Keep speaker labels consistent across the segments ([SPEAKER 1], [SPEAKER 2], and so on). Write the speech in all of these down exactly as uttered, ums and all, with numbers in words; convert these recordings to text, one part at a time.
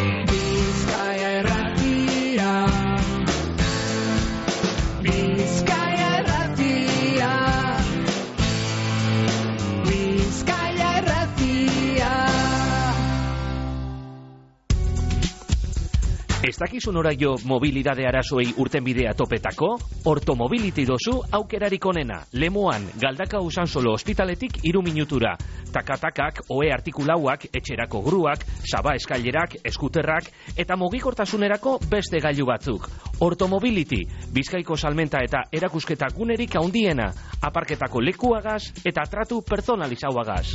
[SPEAKER 1] Bizkaia Irratia, Bizkaia Irratia, Bizkaia Irratia.
[SPEAKER 2] Ez dakizun oraio mobilidade arazoei urtenbidea topetako? Ortomobility dozu aukerarik onena. Lemoan, Galdaka Usansolo ospitaletik iru minutura. Takatakak, ohe artikulauak, etxerako gruak, saba eskailerak, eskuterrak, eta mugikortasunerako beste gailu batzuk. Ortomobility, Bizkaiko salmenta eta erakusketa gunerik handiena. Aparketako lekuagaz eta tratu pertsonalizauagaz.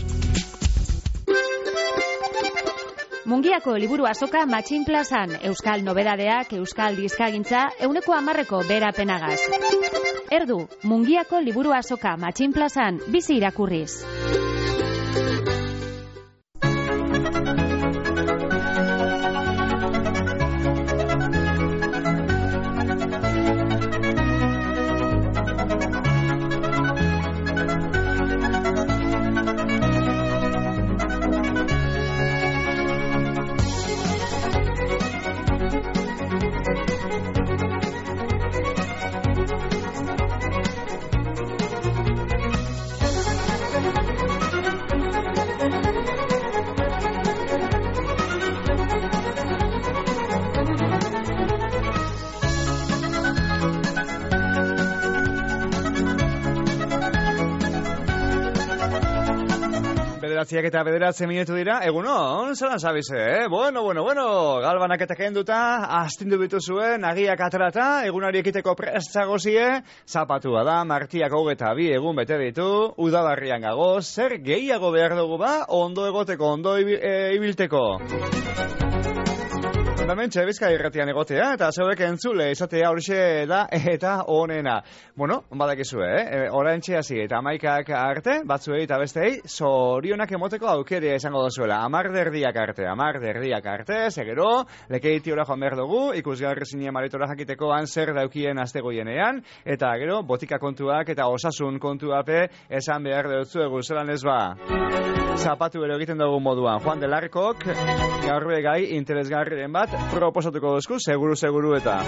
[SPEAKER 3] Mungiako liburu azoka Matxin Plazan, euskal nobedadeak, euskal dizkagintza, euneko hamarreko berapenagaz. Erdu, Mungiako liburu azoka Matxin Plazan, bizi irakurriz.
[SPEAKER 4] Bederatziak eta bederatze minutu dira, egunon, zelan zabize, eh? Bueno, bueno, bueno, galbanaketak enduta, astindu bituzuen, agiak atrata, egunari ekiteko prestzagozie, zapatua da, martiak hogeta bi egun bete ditu, udabarrian gagoz, zer gehiago behar dugu ba, ondo egoteko, ondo ibil, e, ibilteko. Fundamentxe, Bizkaia Irratian egotea, eta zeuek entzule izatea horixe da, eta onena. Bueno, badakizue, eh? Oraintxe hasi eta hamaikak arte, batzuei eta bestei, zorionak emoteko aukeria izango dozuela. Amar derdiak arte, amar derdiak arte, segero, lekeiti ora joan behar dugu, ikusgarri zinia maritora jakiteko han zer daukien astegoienean, eta gero, botika kontuak eta osasun kontuape esan behar dutzuegu, zelan ez ba. Zapatu ere egiten dugu moduan. Juan de Larkok, gaur gai interesgarriren bat, proposatuko duzku, seguru-seguru eta...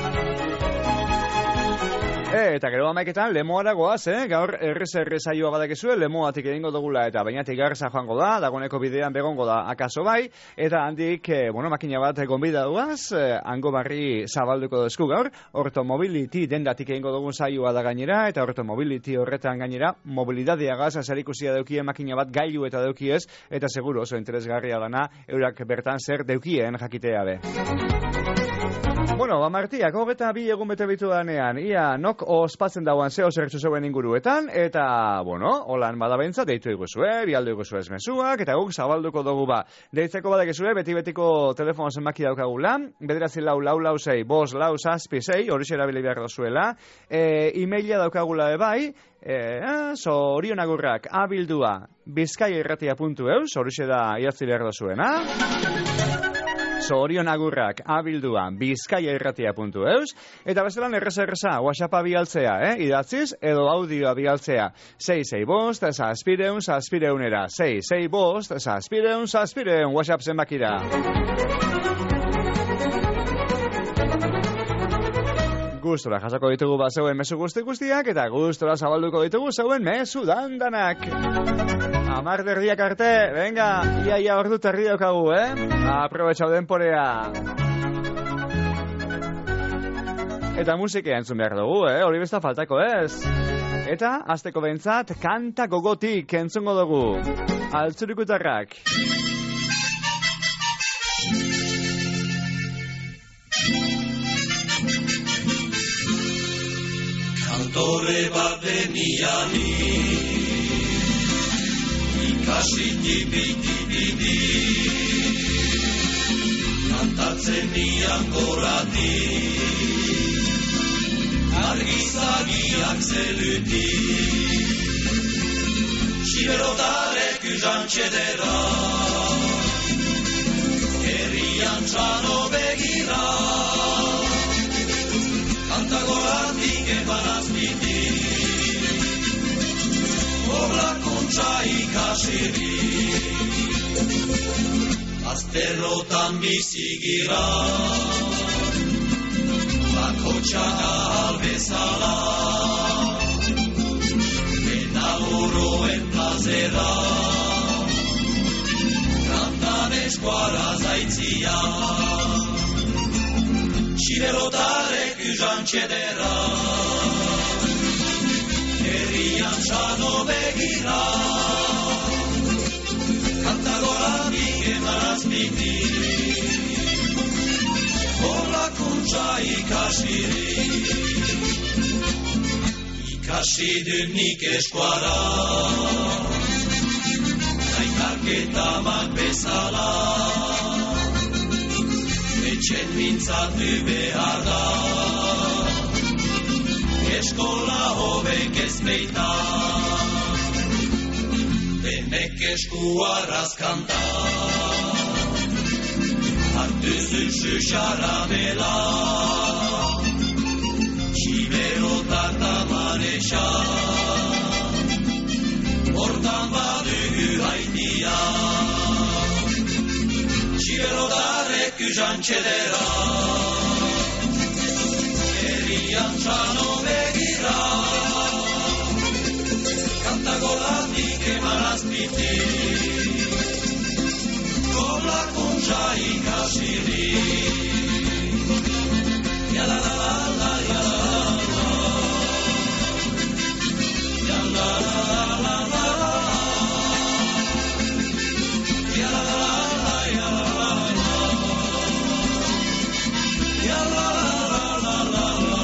[SPEAKER 4] E, eta gero amaiketan, lemoara goaz, eh? Gaur errez-errez saioa badakizue, lemoatik egingo dugula eta bainatik garza joango da, dagoneko bidean begongo da akaso bai, eta handik, eh, bueno, makina bat gonbida duaz, eh, hango barri zabalduko duzku gaur, Ortomobility dendatik egingo dugun saioa da gainera, eta Ortomobility horretan gainera, mobilidadeagaz azarikusia deukien makina bat gailu eta deukiez, eta seguru oso interesgarria dana, eurak bertan zer deukien jakitea be. Bueno, ba Martiak, hogeta bi egun bete bitu danean, ia nok ospatzen dauan zeo zertzu zeuen inguruetan, eta, bueno, holan badabentza, deitu iguzue, bialdu iguzue esmezuak, eta guk zabalduko dugu ba. Deitzeko badakizue, beti-betiko telefono zenbaki daukagula, bederatzi lau lau lau zei, bos lau zazpi zei, hori erabili behar dozuela, e, e-maila daukagula ebai, e, zorionagurrak abildua bizkaiairratia puntu eus, hori da idatzi behar dozuena, zorionagurrak abildua bizkaiairratia puntu eus, eta bestelan erreza-erreza, WhatsAppa bialtzea, eh? Idatziz, edo audioa bialtzea, sei sei bost, zazpireun, zazpireunera, sei sei bost, zazpireun, zazpireun, WhatsApp zenbakira. Gustora jasako ditugu bat zeuen mezu guzti guztiak, eta gustora zabalduko ditugu zeuen mezu dandanak. Amar derdiak arte, venga, ia ia ordu terri daukagu, eh? Aprobetxau denporea. Eta musikea entzun behar dugu, eh? Hori besta faltako ez. Eta, azteko bentzat, kanta gogotik entzungo dugu. Altzurikutarrak.
[SPEAKER 5] Kantore bat deniani, ikasi tibi-tibidi, kantatzen nian gorati, argizagiak zeluti, siberotarek uzantxedera, herrian txano begira, kantagoratik ebanazpiti, oblakuntza ikasiri, azterrotan bizigira, bakotxaka albezala, eta oroen plazera, kantan eskuara zaitzia, txibelotarek uzan txedera, herrian txano begira, kantagoratik emarazpiti, horlakuntza ikasiri, ikasi dut nik eskuara, zaitarketamak bezala, etxen mintzatu behar da, eskola hobek ez beita, denek eskuarraz kanta, hartu zuzu xaramela, txiberotak da manesa, hortan badugu haitia, txiberotarek uzan txedera, herrian txano begira, kantagolatik emarazpiti, koblakuntza ikasiri, yalalalala, yalalalala, yalalalala, yalalalala, yalalalala, yalalalala.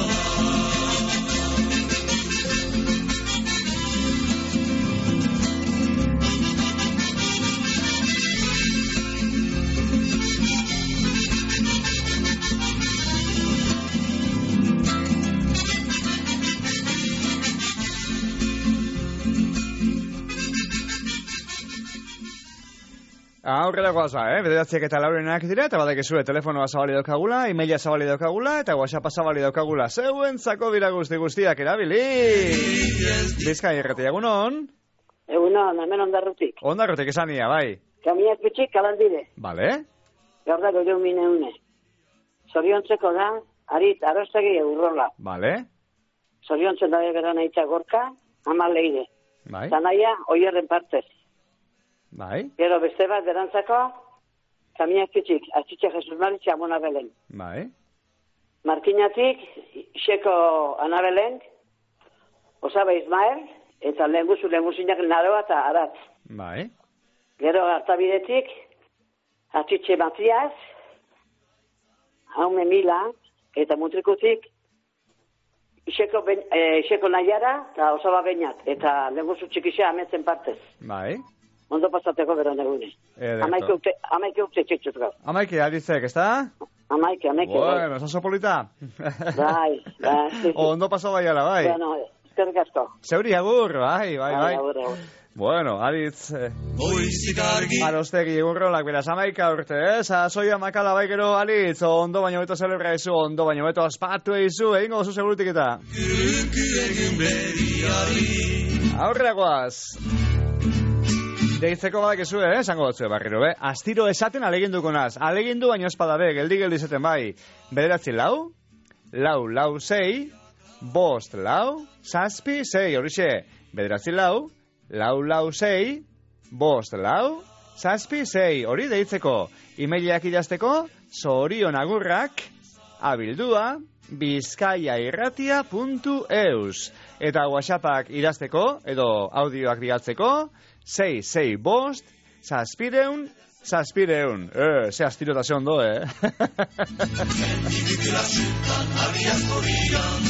[SPEAKER 4] Aurrera goaza, eh? Bederatziak eta laurenak dira, eta badak ezue telefonoa zabali daukagula, emaila zabali daukagula, eta WhatsAppa zabali daukagula. Zeuentzako dira guzti guztiak erabili! Bizkai erretia, egunon?
[SPEAKER 6] Egunon, hemen ondarrutik.
[SPEAKER 4] Ondarrutik esania, bai.
[SPEAKER 6] Kamiak bitxik kalandire.
[SPEAKER 4] Bale?
[SPEAKER 6] Gaur da goio mine une. Zoriontzeko da, arit, arostegi eurrola.
[SPEAKER 4] Bale?
[SPEAKER 6] Zoriontzen da bera nahitza gorka, ama leire.
[SPEAKER 4] Bai?
[SPEAKER 6] Zanaia, oierren partez.
[SPEAKER 4] Bai?
[SPEAKER 6] Gero beste bat berantzako, kamiak bitxik, atxitxe Jesus Maritxe amona belen.
[SPEAKER 4] Bai?
[SPEAKER 6] Markinatik, Xeko Anabelen, Osaba Ismael, eta lehenguzu, lehenguzinak naroa eta aratz.
[SPEAKER 4] Bai?
[SPEAKER 6] Gero hartabidetik, atxitxe Matiaz, haume Mila, eta mutrikutik, Xeko, ben, e, Xeko Naiara, eta Osaba Beñat, eta lehenguzu txikixea ametzen partez.
[SPEAKER 4] Bai?
[SPEAKER 6] Ondo pasateko bero negune. Amaike urte, amaike urte txetxuz gau.
[SPEAKER 4] Amaike, adizek, ez da?
[SPEAKER 6] Amaike, amaike.
[SPEAKER 4] Bueno, oso polita.
[SPEAKER 6] Bai, bai.
[SPEAKER 4] Ondo paso baiala, bai.
[SPEAKER 6] Bueno, eskerrik asko.
[SPEAKER 4] Zeuri agur, bai, bai, bai.
[SPEAKER 6] Agur, agur.
[SPEAKER 4] Bueno, aditz... Eh,
[SPEAKER 5] Goizik argi,
[SPEAKER 4] arostegi urrolak beraz, amaika urte, eh? Sasoia makala bai gero, alitz, ondo baino beto zelebra izu, ondo baino beto aspatu izu, egingo oso segurutik eta.
[SPEAKER 5] kuku egin beriari,
[SPEAKER 4] Aurreagoaz. Deitzeko badak ezue, eh? Esango batzue barriro, be? Astiro esaten aleginduko naz. Alegindu baino espada be, geldi geldi izaten bai. Bederatzi lau, lau, lau, sei, bost, lau, zazpi, sei, horixe. Bederatzi lau, lau, lau, sei, bost, lau, zazpi, sei, hori deitzeko. Imeileak idazteko, zorion agurrak, abildua, bizkaiairratia puntu eus. Eta WhatsAppak idazteko, edo audioak bialtzeko, sei, sei, bost, zazpireun, zazpireun. Eh, ze astiro eta ze ondo, eh?
[SPEAKER 5] Dibikela zutan abiazko rian,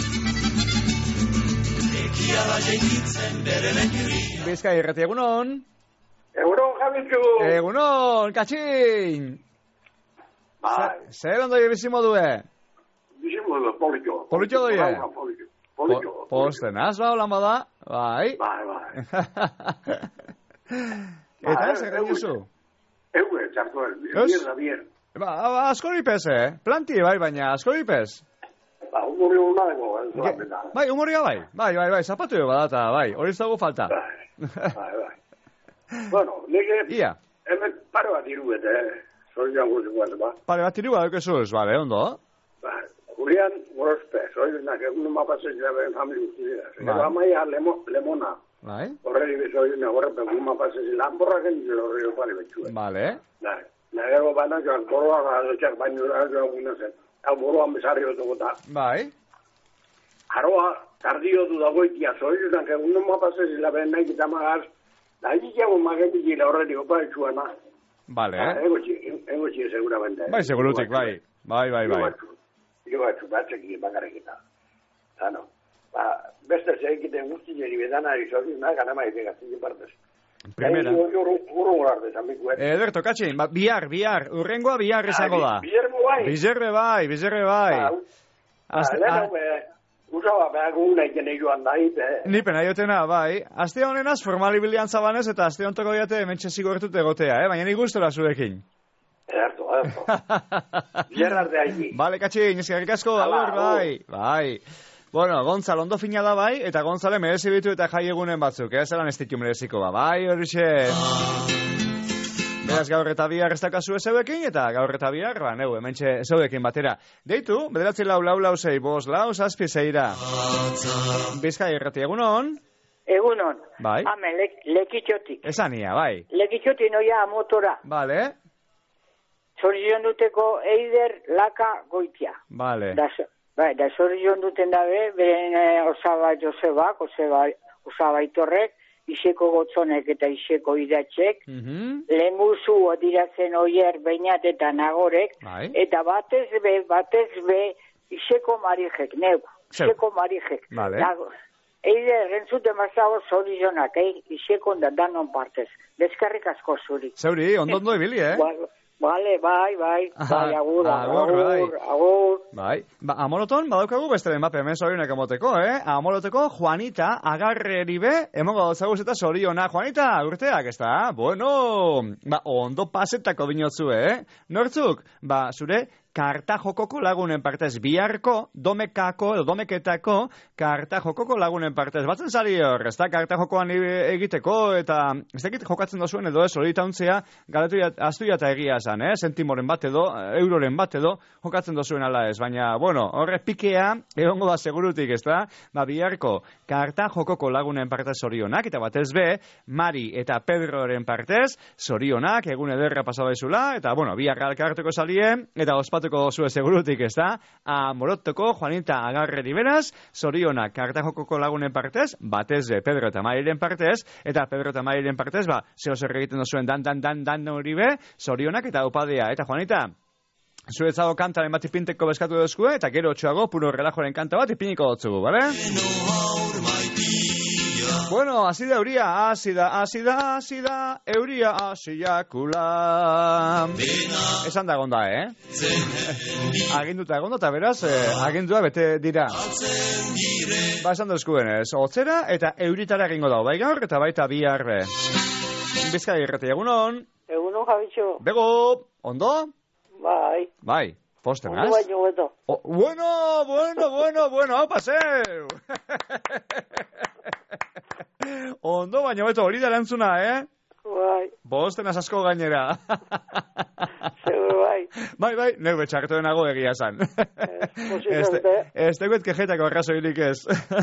[SPEAKER 5] ekiala jeikitzen bere lekirian.
[SPEAKER 4] Bizkai irrati, egunon?
[SPEAKER 7] Egunon, Javitxu!
[SPEAKER 4] Egunon, katxin!
[SPEAKER 7] Bai,
[SPEAKER 4] Zer ondo bizimo due?
[SPEAKER 7] bizimo du, politxo.
[SPEAKER 4] Politxo doie?
[SPEAKER 7] Politxo. Politxo.
[SPEAKER 4] Posten, az ba, holan bada? Bai.
[SPEAKER 7] Bai, bai.
[SPEAKER 4] Eta ez, egin duzu?
[SPEAKER 7] Eue, txartu,
[SPEAKER 4] Ez?
[SPEAKER 7] bien da bien.
[SPEAKER 4] Ba, ba, asko ripez, eh? Planti, bai, baina asko ripez.
[SPEAKER 7] Ba, humori hon dago, ez da benda.
[SPEAKER 4] Bai, humoria bai. Bai, bai, bai, zapatu jo badata, bai. Hori ez dago falta.
[SPEAKER 7] Bai, bai, bai. Bueno, nire,
[SPEAKER 4] Ia.
[SPEAKER 7] hemen paro bat iruet, eh? Zorion guzikoaz, ba.
[SPEAKER 4] Pare bat tiru badaukezuz, bale, ondo.
[SPEAKER 7] Ba, Julian Gorospe, zorionak egun mapatzen ziraben familia guztizera.
[SPEAKER 4] Bai.
[SPEAKER 7] Gero amaia lemo, lemona.
[SPEAKER 4] Bai,
[SPEAKER 7] Horreri bezorionak horrepe egun mapatzen zira. Lanborrak egin horri opari betxuen.
[SPEAKER 4] bale.
[SPEAKER 7] Da, nagero baina joan koroak adotxak baino da joan guna zen. Hau boroan bezarri otokota.
[SPEAKER 4] Bai,
[SPEAKER 7] Aroa, tardio du dagoitia, zorionak egun mapatzen zira ben nahi eta magaz. Da, egitxago magetik horreri opari betxuena.
[SPEAKER 4] bale.
[SPEAKER 7] Ego txie seguramente.
[SPEAKER 4] Bai, segurutik, bai. Bai, bai, bai.
[SPEAKER 7] Jo batzu, batzeki bakarrekita. Zano, ba, beste zegiten guzti jeri bedanari zorionak, gana maite gaztien partez.
[SPEAKER 4] Primera.
[SPEAKER 7] Urru gorarte, zamikuet.
[SPEAKER 4] Ederto, katxin, ba, bihar, bihar, urrengoa bihar izango da.
[SPEAKER 7] Bizermo bai.
[SPEAKER 4] Bizerbe bai, bizerbe bai. Aste-
[SPEAKER 7] Lehen
[SPEAKER 4] a-
[SPEAKER 7] hau, usaba behar gu nahi jene joan da hit, eh?
[SPEAKER 4] Ni pena jotena, bai. Aste honenaz formali bilian zabanez eta aste hontako diate hementxe zigortut egotea, eh? Baina ni gustora zuekin.
[SPEAKER 7] Ederto, ederto. Bierrarte haiti.
[SPEAKER 4] Bale, katxin, eskerrik asko,
[SPEAKER 7] Hala,
[SPEAKER 4] agur, bai. Bai. Bueno, Gontzal, ondo fina da bai, eta Gontzale merezi bitu eta jai egunen batzuk, eh? Zelan ez ditu mereziko ba, bai, horixe. Beraz, gaur eta bihar ez dakazu ezeuekin, eta gaur eta bihar, ba, neu, hementxe ezeuekin batera. Deitu, bederatzi lau, lau, lau, zei, bos, lau, zazpi, zeira. Bizkai errati, egunon?
[SPEAKER 8] Egunon.
[SPEAKER 4] Bai.
[SPEAKER 8] Hemen, le, lekitxotik.
[SPEAKER 4] Esania, bai.
[SPEAKER 8] Lekitxotik noia motora.
[SPEAKER 4] Bale,
[SPEAKER 8] Zorizion duteko eider laka goitia.
[SPEAKER 4] bale.
[SPEAKER 8] Da, zo- bai, da zorizion duten dabe, beren e, osaba Josebak, osaba, osaba itorrek, iseko gotzonek eta iseko idatxek,
[SPEAKER 4] Mhm.
[SPEAKER 8] lenguzu odiratzen oier beinat eta nagorek,
[SPEAKER 4] Bai.
[SPEAKER 8] eta batez be, batez be, iseko marijek, neu,
[SPEAKER 4] Zeu.
[SPEAKER 8] iseko marijek.
[SPEAKER 4] Bale.
[SPEAKER 8] Da, eider, rentzuten mazago zorizionak, eh, iseko da danon partez. Deskarrik asko zuri.
[SPEAKER 4] Zeuri, ondo ondo ibili, eh?
[SPEAKER 8] Ba- Vale, bai, bai, bai, agur,
[SPEAKER 4] Agur,
[SPEAKER 8] agur,
[SPEAKER 4] bai.
[SPEAKER 8] agur, agur.
[SPEAKER 4] Bai. Ba, amoroton, badaukagu besteren bape, hemen zorionak emoteko, eh? Amoroteko Juanita, agarreri be, emongo dauzaguz eta zoriona. Juanita, urteak, ez da? Bueno, ba, ondo pasetako binotzu, eh? Nortzuk? Ba, zure Kartajokoko lagunen partez, biharko, domekako, edo domeketako, Kartajokoko lagunen partez. Batzen zari hor, ez da, Kartajokoan egiteko, eta ez dakit jokatzen dozuen edo ez, hori tauntzea, galetu aztu jata egia esan, eh? Sentimoren bat edo, euroren bat edo, jokatzen dozuen ala ez. Baina, bueno, horre pikea, egongo da segurutik, ez da? Ba, biharko, Kartajokoko lagunen partez zorionak, eta batez be, Mari eta Pedroren partez, zorionak, egun ederra pasabaizula, eta, bueno, bihar alkartuko salie, eta ospatuko zue segurutik, ez da? Amorotoko Juanita agarreri beraz, zorionak Kartajokoko lagunen partez, batez be, Pedro eta Mariren partez, eta Pedro eta Mariren partez, ba, zeo zer egiten dozuen dan, dan, dan, dan hori be, zorionak eta opadea. Eta Juanita, zuretzago kantaren bat ipinteko beskatu duzkue, eta gero txuago puro relajoren kanta bat ipiniko dutzugu, bale? Bueno, hasi da euria, hasi da, hasi da, hasi da, euria, hasiakula. Esan da egonda, eh? Aginduta egonda, eta beraz, eh, agindua bete dira. Ba, esan duzkuenez, hotzera eta euritara egingo dago, bai gaur, eta baita bihar be. Bizkai irrati, egunon?
[SPEAKER 8] Egunon, Jabitxo.
[SPEAKER 4] Bego, ondo?
[SPEAKER 8] Bai,
[SPEAKER 4] Bai, posten,
[SPEAKER 8] ondo baino beto.
[SPEAKER 4] Oh, bueno, bueno, bueno, bueno, hau paseu! Ondo, baina beto hori da erantzuna, eh?
[SPEAKER 8] Bai,
[SPEAKER 4] Bosten asko gainera.
[SPEAKER 8] zeu bai.
[SPEAKER 4] Bai, bai, neu betxartu denago egia esan.
[SPEAKER 8] posiblemente.
[SPEAKER 4] Ez teguet kejetako arrazoirik ez.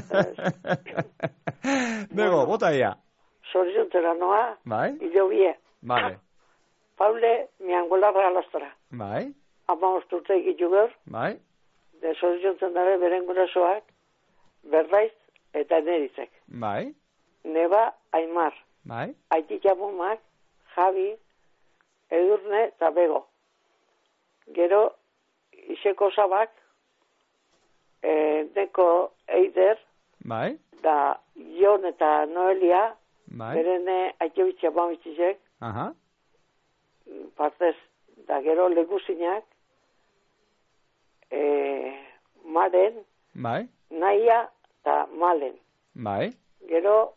[SPEAKER 4] Bego, bota ia.
[SPEAKER 8] Zoritzontera noa,
[SPEAKER 4] Bai,
[SPEAKER 8] idobie.
[SPEAKER 4] vale.
[SPEAKER 8] Paule, miangola regalastora.
[SPEAKER 4] Bai,
[SPEAKER 8] Ama osturte egitu gaur,
[SPEAKER 4] bai,
[SPEAKER 8] de zoritzontzen dabe beren gurasoak, berraiz eta neritzek.
[SPEAKER 4] bai,
[SPEAKER 8] Neba, Aimar,
[SPEAKER 4] bai,
[SPEAKER 8] Aititxamumak, Javi, Edurne eta Bego. Gero, iseko zabak, e, neko Eider,
[SPEAKER 4] bai,
[SPEAKER 8] da Jon eta Noelia,
[SPEAKER 4] bai,
[SPEAKER 8] berene aitebitxe bamitzizek,
[SPEAKER 4] aha,
[SPEAKER 8] partez, da gero leguzinak, e, Maren,
[SPEAKER 4] bai,
[SPEAKER 8] Naia eta Malen.
[SPEAKER 4] bai,
[SPEAKER 8] Gero,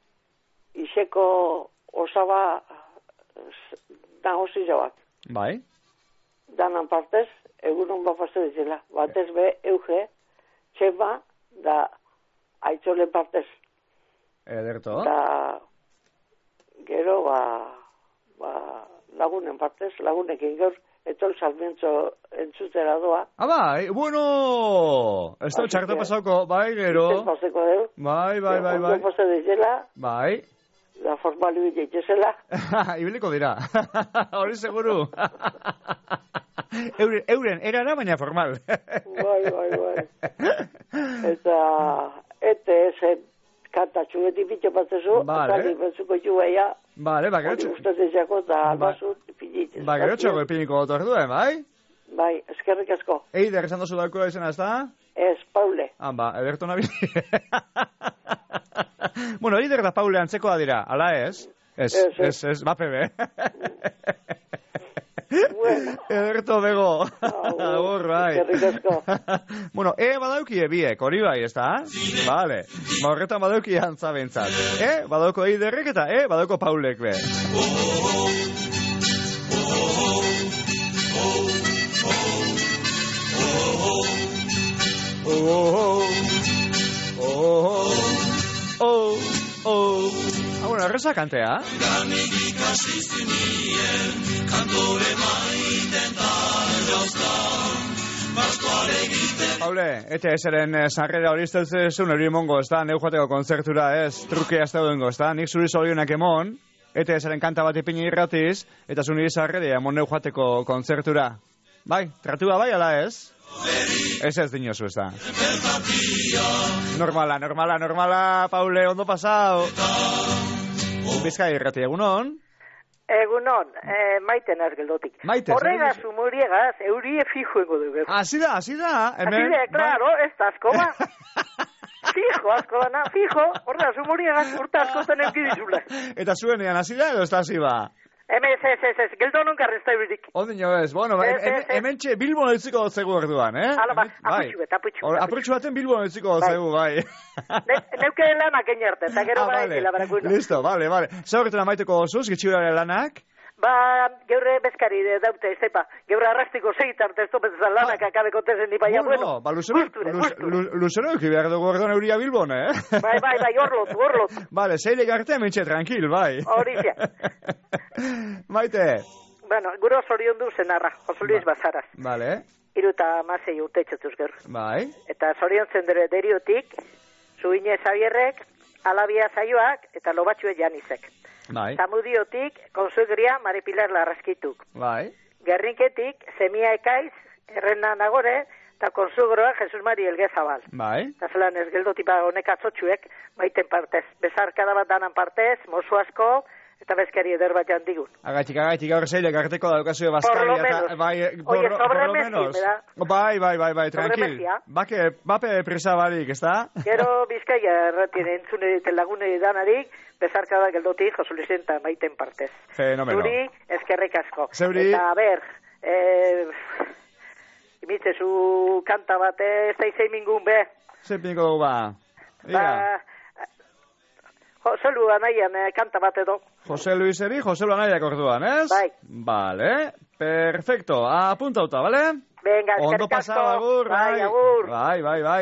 [SPEAKER 8] iseko osaba nagozi jauak.
[SPEAKER 4] bai,
[SPEAKER 8] Danan partez, egunon bapaze dizela. Batez be, euge, txema, da aitzole partez.
[SPEAKER 4] ederto.
[SPEAKER 8] Da, gero, ba, ba,
[SPEAKER 9] lagunen partez, lagunekin gaur, etol salmentzo entzutera doa.
[SPEAKER 4] Ah, bai, bueno, ez da txarto pasauko, bai, gero.
[SPEAKER 9] Ez paseko deu.
[SPEAKER 4] Bai, bai, bai, bai.
[SPEAKER 9] Ondo pase dezela.
[SPEAKER 4] Bai.
[SPEAKER 9] Da formalu ditezela.
[SPEAKER 4] Ibiliko dira. Hori seguru. Euren, euren, erara baina formal.
[SPEAKER 9] Bai, bai, bai. Eta, ete esen kantatxu beti pitxo batzezu,
[SPEAKER 4] vale.
[SPEAKER 9] eta batzuko jugaia.
[SPEAKER 4] Vale, ba, gero txo.
[SPEAKER 9] Hori ustaz ezako, eta albazut, pinitez.
[SPEAKER 4] Ba, gero txoko epiniko gotor duen, bai?
[SPEAKER 9] Bai, eskerrik asko.
[SPEAKER 4] Eider, esan dozu daukura izena, ez da?
[SPEAKER 9] Ez, Paule.
[SPEAKER 4] Ah, ba, ederto nabili. Bueno, Eider da Paule antzekoa dira, ala ez? Ez, ez, ez, bape be.
[SPEAKER 9] Bueno.
[SPEAKER 4] Ederto bego. Agur, bai.
[SPEAKER 9] Eskerrik asko.
[SPEAKER 4] Bueno, e badaukie biek, hori bai, ez da? Vale. Ba, horretan badauki antza bentzat. E, badauko Eiderrek eta e, badauko Paulek be. Oh, oh, oh, oh, oh, oh. Ah, bueno, erreza kantea. Paule, eta eseren sarrera hori izteltzezun hori emongo, ez da? Neu joateko kontzertura, ez? Truke azte duengo, ez da? Nik zuri zorionak emon, eta eseren kanta bat ipini irratiz, eta zuni sarrera emon neu joateko kontzertura. Bai, tratua bai, ala ez? Ez ez dinosu, ez da. Normala, normala, normala, Paule, ondo pasau. Bizkai irrati, egunon?
[SPEAKER 10] Egunon, eh, maiten az geldotik.
[SPEAKER 4] Maite,
[SPEAKER 10] horregaz, umuriegaz, eurie fijoengo dugu.
[SPEAKER 4] Asi da, asi da.
[SPEAKER 10] Asi da, claro, ez da asko ba. Fijo, asko dana, fijo, horregaz, umuriegaz, urta asko zen eukidizula.
[SPEAKER 4] Eta zuenean, asi da edo ez da asi ba?
[SPEAKER 10] Hemen, ez, ez, ez, geldo nunca resta eurik.
[SPEAKER 4] Ondino ez, bueno, hemen txe Bilbon etziko dotzegu orduan, eh?
[SPEAKER 10] Hala ba, aputxu bet, aputxu.
[SPEAKER 4] Aputxu baten Bilbon etziko dotzegu, bai.
[SPEAKER 10] Neuke lanak eñarte, eta gero bai, la barakuno.
[SPEAKER 4] Listo, vale, vale. Zaurretan amaiteko osuz, gitxiurare lanak?
[SPEAKER 10] Ba, geure bezkari daute, ez tepa. Geure arrastiko seitarte ez topetzan lanak akabeko tezen ni baina, bueno.
[SPEAKER 4] Ba, luzero eki behar dugu orduan euria Bilbon, eh?
[SPEAKER 10] Bai, bai, bai, horlotu, horlotu.
[SPEAKER 4] Vale, zeilek arte mentxe, tranquil, bai.
[SPEAKER 10] Horizia.
[SPEAKER 4] Maite.
[SPEAKER 10] Bueno, gure osorion du zenarra, Jose Luis Bazaraz.
[SPEAKER 4] Vale.
[SPEAKER 10] Iruta masei urte txotuz gero.
[SPEAKER 4] Bai.
[SPEAKER 10] Eta zorion zendere deriotik, Zuine Zabierrek, Alabia Zaioak, eta Lobatxue Janizek.
[SPEAKER 4] Bai.
[SPEAKER 10] Zamudiotik, Konsuegria, Mari Pilar Larraskituk.
[SPEAKER 4] Bai.
[SPEAKER 10] Gerrinketik, Semia Ekaiz, Errena Nagore, eta Konsugroa, Jesus Mari Elgezabal.
[SPEAKER 4] Bai.
[SPEAKER 10] Eta zelan ez geldotipa honek atzotxuek, maiten partez. Bezarkada bat danan partez, mozu asko, eta bezkari eder bat jandigun.
[SPEAKER 4] Agatik, agatik, gaur zeilek arteko daukazio bazkari.
[SPEAKER 10] Por lo menos.
[SPEAKER 4] Bai, por,
[SPEAKER 10] Oye, sobre
[SPEAKER 4] por lo
[SPEAKER 10] Messi,
[SPEAKER 4] menos.
[SPEAKER 10] ¿verdad?
[SPEAKER 4] Bai, bai, bai, bai, tranquil.
[SPEAKER 10] Sobre Messi,
[SPEAKER 4] Bake, bape prisa barik, ez da?
[SPEAKER 10] Gero Bizkaia erratien entzune diten lagune danarik, bezarkada geldotik, Jose Luisen eta maiten partez.
[SPEAKER 4] Fenomeno.
[SPEAKER 10] Zuri, eskerrik asko.
[SPEAKER 4] Zeuri.
[SPEAKER 10] Eta, a ber, eh, imitzezu kanta bat, eh, ez da izei mingun, be.
[SPEAKER 4] Zer pinko dugu ba?
[SPEAKER 10] Ba, Jose Lu anaian eh, kanta bat edo.
[SPEAKER 4] Jose Luiseri, Jose Lu anaiak orduan, ez?
[SPEAKER 10] Bai.
[SPEAKER 4] Vale, perfecto. Apuntauta, vale?
[SPEAKER 10] Venga,
[SPEAKER 4] ondo
[SPEAKER 10] eskerrik asko.
[SPEAKER 4] pasau, agur,
[SPEAKER 10] bai. Agur.
[SPEAKER 4] Bai, bai, bai.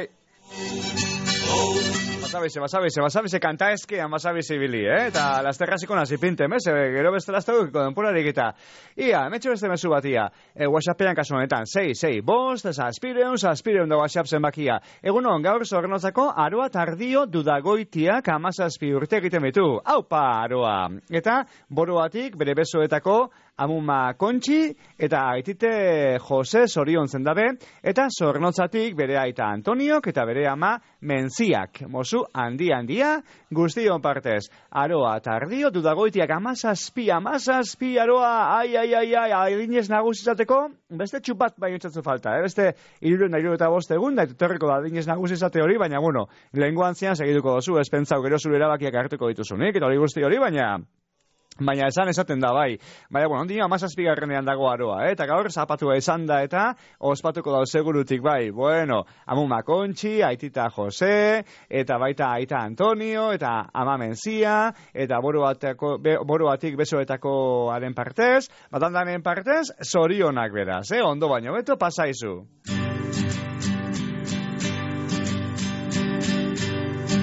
[SPEAKER 4] Basabize, basabize, basabize kanta eskean basabize ibili, eh? Eta lasterraziko nazi pintem, eh? Gero beste lasterraziko denporarik eta ia, metxe beste mezu batia. E, WhatsAppean kasu honetan, sei, sei, bost, zazpireun, zazpireun da WhatsApp zenbakia. Egunon, gaur zornotzako aroa tardio dudagoitiak amazazpi urte egiten bitu. Aupa, aroa. Eta, boroatik, bere besoetako Amuma Kontxi eta aitite Jose Sorion zendabe, eta Zornotzatik bere aita Antoniok eta bere ama Menziak. Mozu handi handia guztion partez. Aroa tardio dudagoitiak amazazpi, amazazpi, aroa, ai, ai, ai, ai, adinez nagusizateko, beste txupat baino txatzu falta, eh? Beste iruren da iru eta bost egun, da etorriko da adinez nagusizate hori, baina bueno, lehengoan zian segituko dozu, ez pentsau gero zure erabakiak hartuko dituzunik, eta hori guzti hori, baina... Baina esan esaten da, bai. Baina, bueno, ondino amazazpigarrenean dago aroa, eh? Eta gaur zapatua esan da eta ospatuko dau segurutik, bai. Bueno, Amuma Kontxi, aitita Jose, eta baita aita Antonio, eta ama Menzia, eta boroatik besoetako haren partez, batandanen partez, zorionak beraz, eh? Ondo baino, beto pasaizu.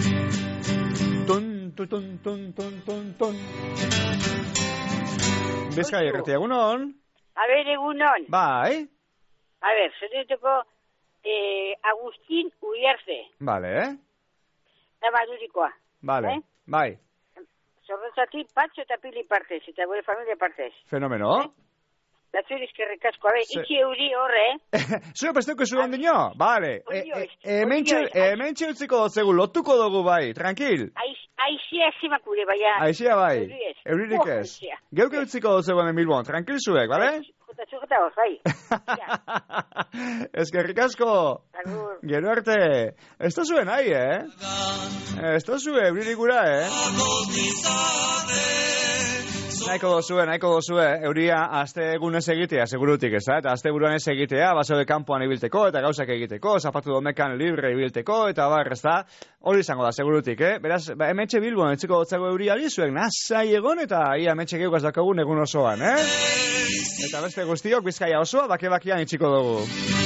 [SPEAKER 4] Ton, ton, ton, ton, ton, ton. Bizkai erretia, egunon?
[SPEAKER 11] A ver, egunon.
[SPEAKER 4] Bai.
[SPEAKER 11] A ver, zeneteko eh, Agustín Uriarte.
[SPEAKER 4] Vale, eh?
[SPEAKER 11] Da madurikoa.
[SPEAKER 4] Vale,
[SPEAKER 11] eh?
[SPEAKER 4] bai.
[SPEAKER 11] Zorrotzatik patxo eta pili partez, eta gure familia partez.
[SPEAKER 4] Fenomeno.
[SPEAKER 11] Eh? Datzuri eskerrik asko, a ver,
[SPEAKER 4] Se...
[SPEAKER 11] itxi euri horre, eh?
[SPEAKER 4] Zue pesteuko zuen dino? Vale. Hementxe utziko zegu, lotuko dugu bai, tranquil.
[SPEAKER 11] Aizia zimakure, baina...
[SPEAKER 4] Aizia bai, euririk ez. Geuke utziko zegu hemen Bilbon, tranquil zuek, bale?
[SPEAKER 11] Jota txuketa hoz, bai.
[SPEAKER 4] Eskerrik asko. Gero arte. Ez da zuen nahi, eh? Ez da zuen euririk gura, eh? Naiko dozue, naiko dozue, euria azte egunez egitea, segurutik ez da, eta azte buruan ez egitea, basoe kanpoan ibilteko, eta gauzak egiteko, zapatu domekan libre ibilteko, eta bar, ez da, hori izango da, segurutik, eh? Beraz, ba, emetxe Bilbon, etziko dotzago euriari, zuek nazai egon, eta ia emetxe geukaz dakagun egun osoan, eh? Eta beste guztiok, Bizkaia osoa, bake-bakian itxiko dugu.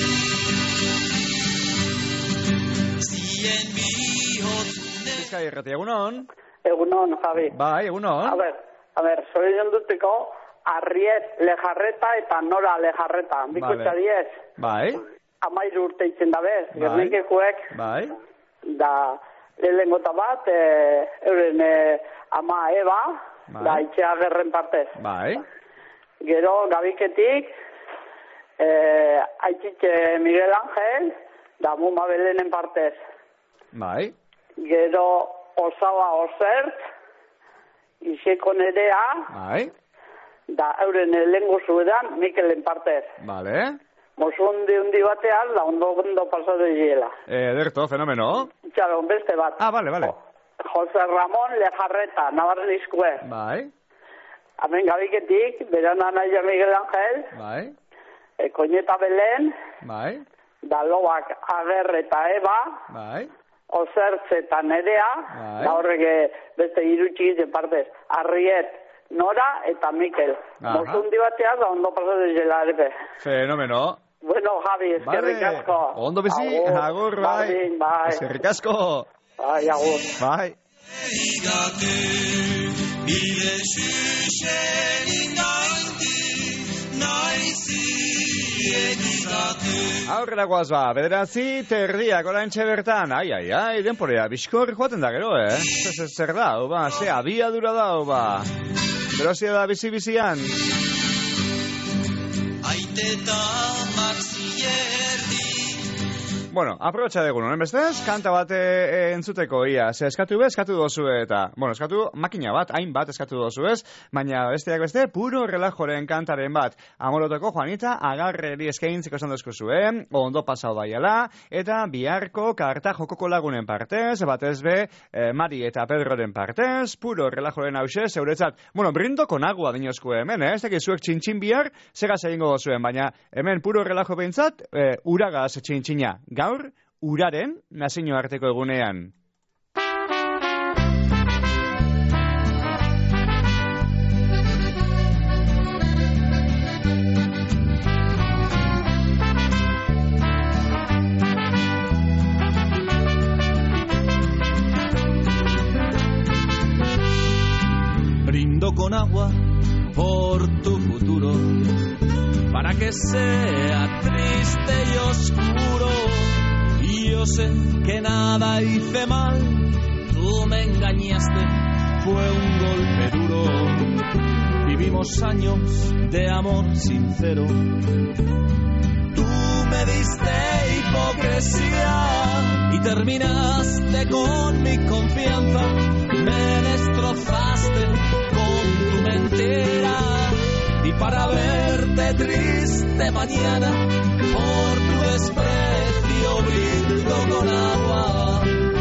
[SPEAKER 4] Bizkaia errati, egunon?
[SPEAKER 9] Egunon, Javi.
[SPEAKER 4] Bai, egunon.
[SPEAKER 9] A ver. A ver, soy duteko Arriet Lejarreta eta Nora Lejarreta. Bikutza vale. diez.
[SPEAKER 4] Bai.
[SPEAKER 9] Amairu urte itzen dabe.
[SPEAKER 4] Bai.
[SPEAKER 9] Gernikekuek.
[SPEAKER 4] Bai.
[SPEAKER 9] Da, lehenengota bat, e, euren e, ama Eba, bai. Da itxea gerren partez.
[SPEAKER 4] Bai.
[SPEAKER 9] Gero, gabiketik, e, aitzitxe Miguel Ángel, da muma Belenen partez.
[SPEAKER 4] Bai.
[SPEAKER 9] Gero, Osaba Osert, Iseko nerea,
[SPEAKER 4] bai.
[SPEAKER 9] Da euren lengo zuedan Mikelen partez.
[SPEAKER 4] Vale.
[SPEAKER 9] Mosundi undi batean, da ondo ondo pasatu hiela.
[SPEAKER 4] Eh, derto, fenomeno.
[SPEAKER 9] Txalo, beste bat.
[SPEAKER 4] Ah, vale, vale.
[SPEAKER 9] Jose Ramon Lejarreta, Navarren izkue.
[SPEAKER 4] Bai.
[SPEAKER 9] Hemen gabiketik, beran anaia Miguel Ángel.
[SPEAKER 4] Bai.
[SPEAKER 9] E, Koñeta Belen.
[SPEAKER 4] Bai.
[SPEAKER 9] Da Lobak Ager eta Eba.
[SPEAKER 4] Bai.
[SPEAKER 9] Osertze eta nerea, bai. Da horrek beste irutxik izen partez, Arriet, Nora eta Mikel. Mosundi batean, da ondo pasatu zela erepe.
[SPEAKER 4] Fenomeno.
[SPEAKER 9] Bueno, Javi, eskerrik asko.
[SPEAKER 4] Ondo bizi, agur, agur bai.
[SPEAKER 9] Bardin, bai.
[SPEAKER 4] Eskerrik asko.
[SPEAKER 9] Bai, agur.
[SPEAKER 4] Bai.
[SPEAKER 5] Bide xuxen ingaindi, naizi
[SPEAKER 4] aurrera guaz ba, bederatzi terdiak oraintxe bertan, ai, ai, ai, denporea, bizkor joaten da gero, eh? Zer, zer da, ba, ze abiadura da, ba. Berozia da bizi-bizian.
[SPEAKER 5] Aiteta marzierdi.
[SPEAKER 4] Bueno, aprobetxa dugu, noren bestez, kanta bat e, entzuteko, ia, ze eskatu be, eskatu dozu eta, bueno, eskatu makina bat, hain bat eskatu dozu ez, baina besteak beste, puro relajoren kantaren bat, Amorotoko Juanita Agarreri eskaintzeko esan dozko zuen, ondo pasau daiala, eta biharko karta jokoko lagunen partez, batez be, e, Mari eta Pedroren partez, puro relajoren hause, zeuretzat, bueno, brindoko nagua dinozko hemen, eh? Ez dakit zuek txintxin bihar, segaz egingo dozuen, baina hemen puro relajo behintzat, e, uragaz txintxina, gaur, uraren nazio arteko egunean.
[SPEAKER 12] Brindo con agua por tu futuro, para que sea triste y oscuro. Yo sé que nada hice mal, tú me engañaste, fue un golpe duro. Vivimos años de amor sincero. Tú me diste hipocresía y terminaste con mi confianza. Me destrozaste con tu mentira y para verte triste mañana por tu desprecio brindo con agua.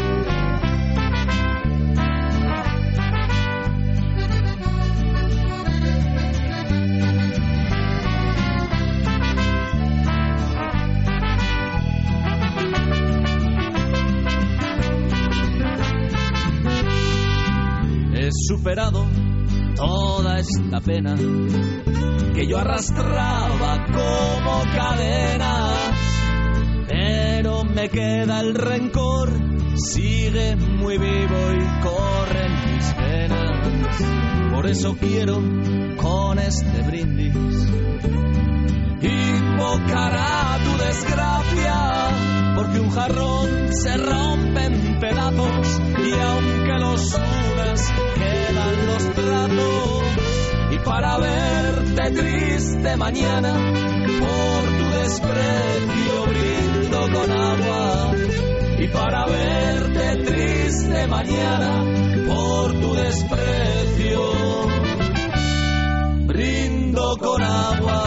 [SPEAKER 12] He superado toda esta pena que yo arrastraba como cadenas, pero me queda el rencor, sigue muy vivo y corre en mis venas. Por eso quiero con este brindis invocar a tu desgracia, porque un jarrón se rompe en pedazos y aunque los unas quedan los tratos. Y para verte triste mañana, por tu desprecio brindo con agua. Y para verte triste mañana, por tu desprecio brindo con agua.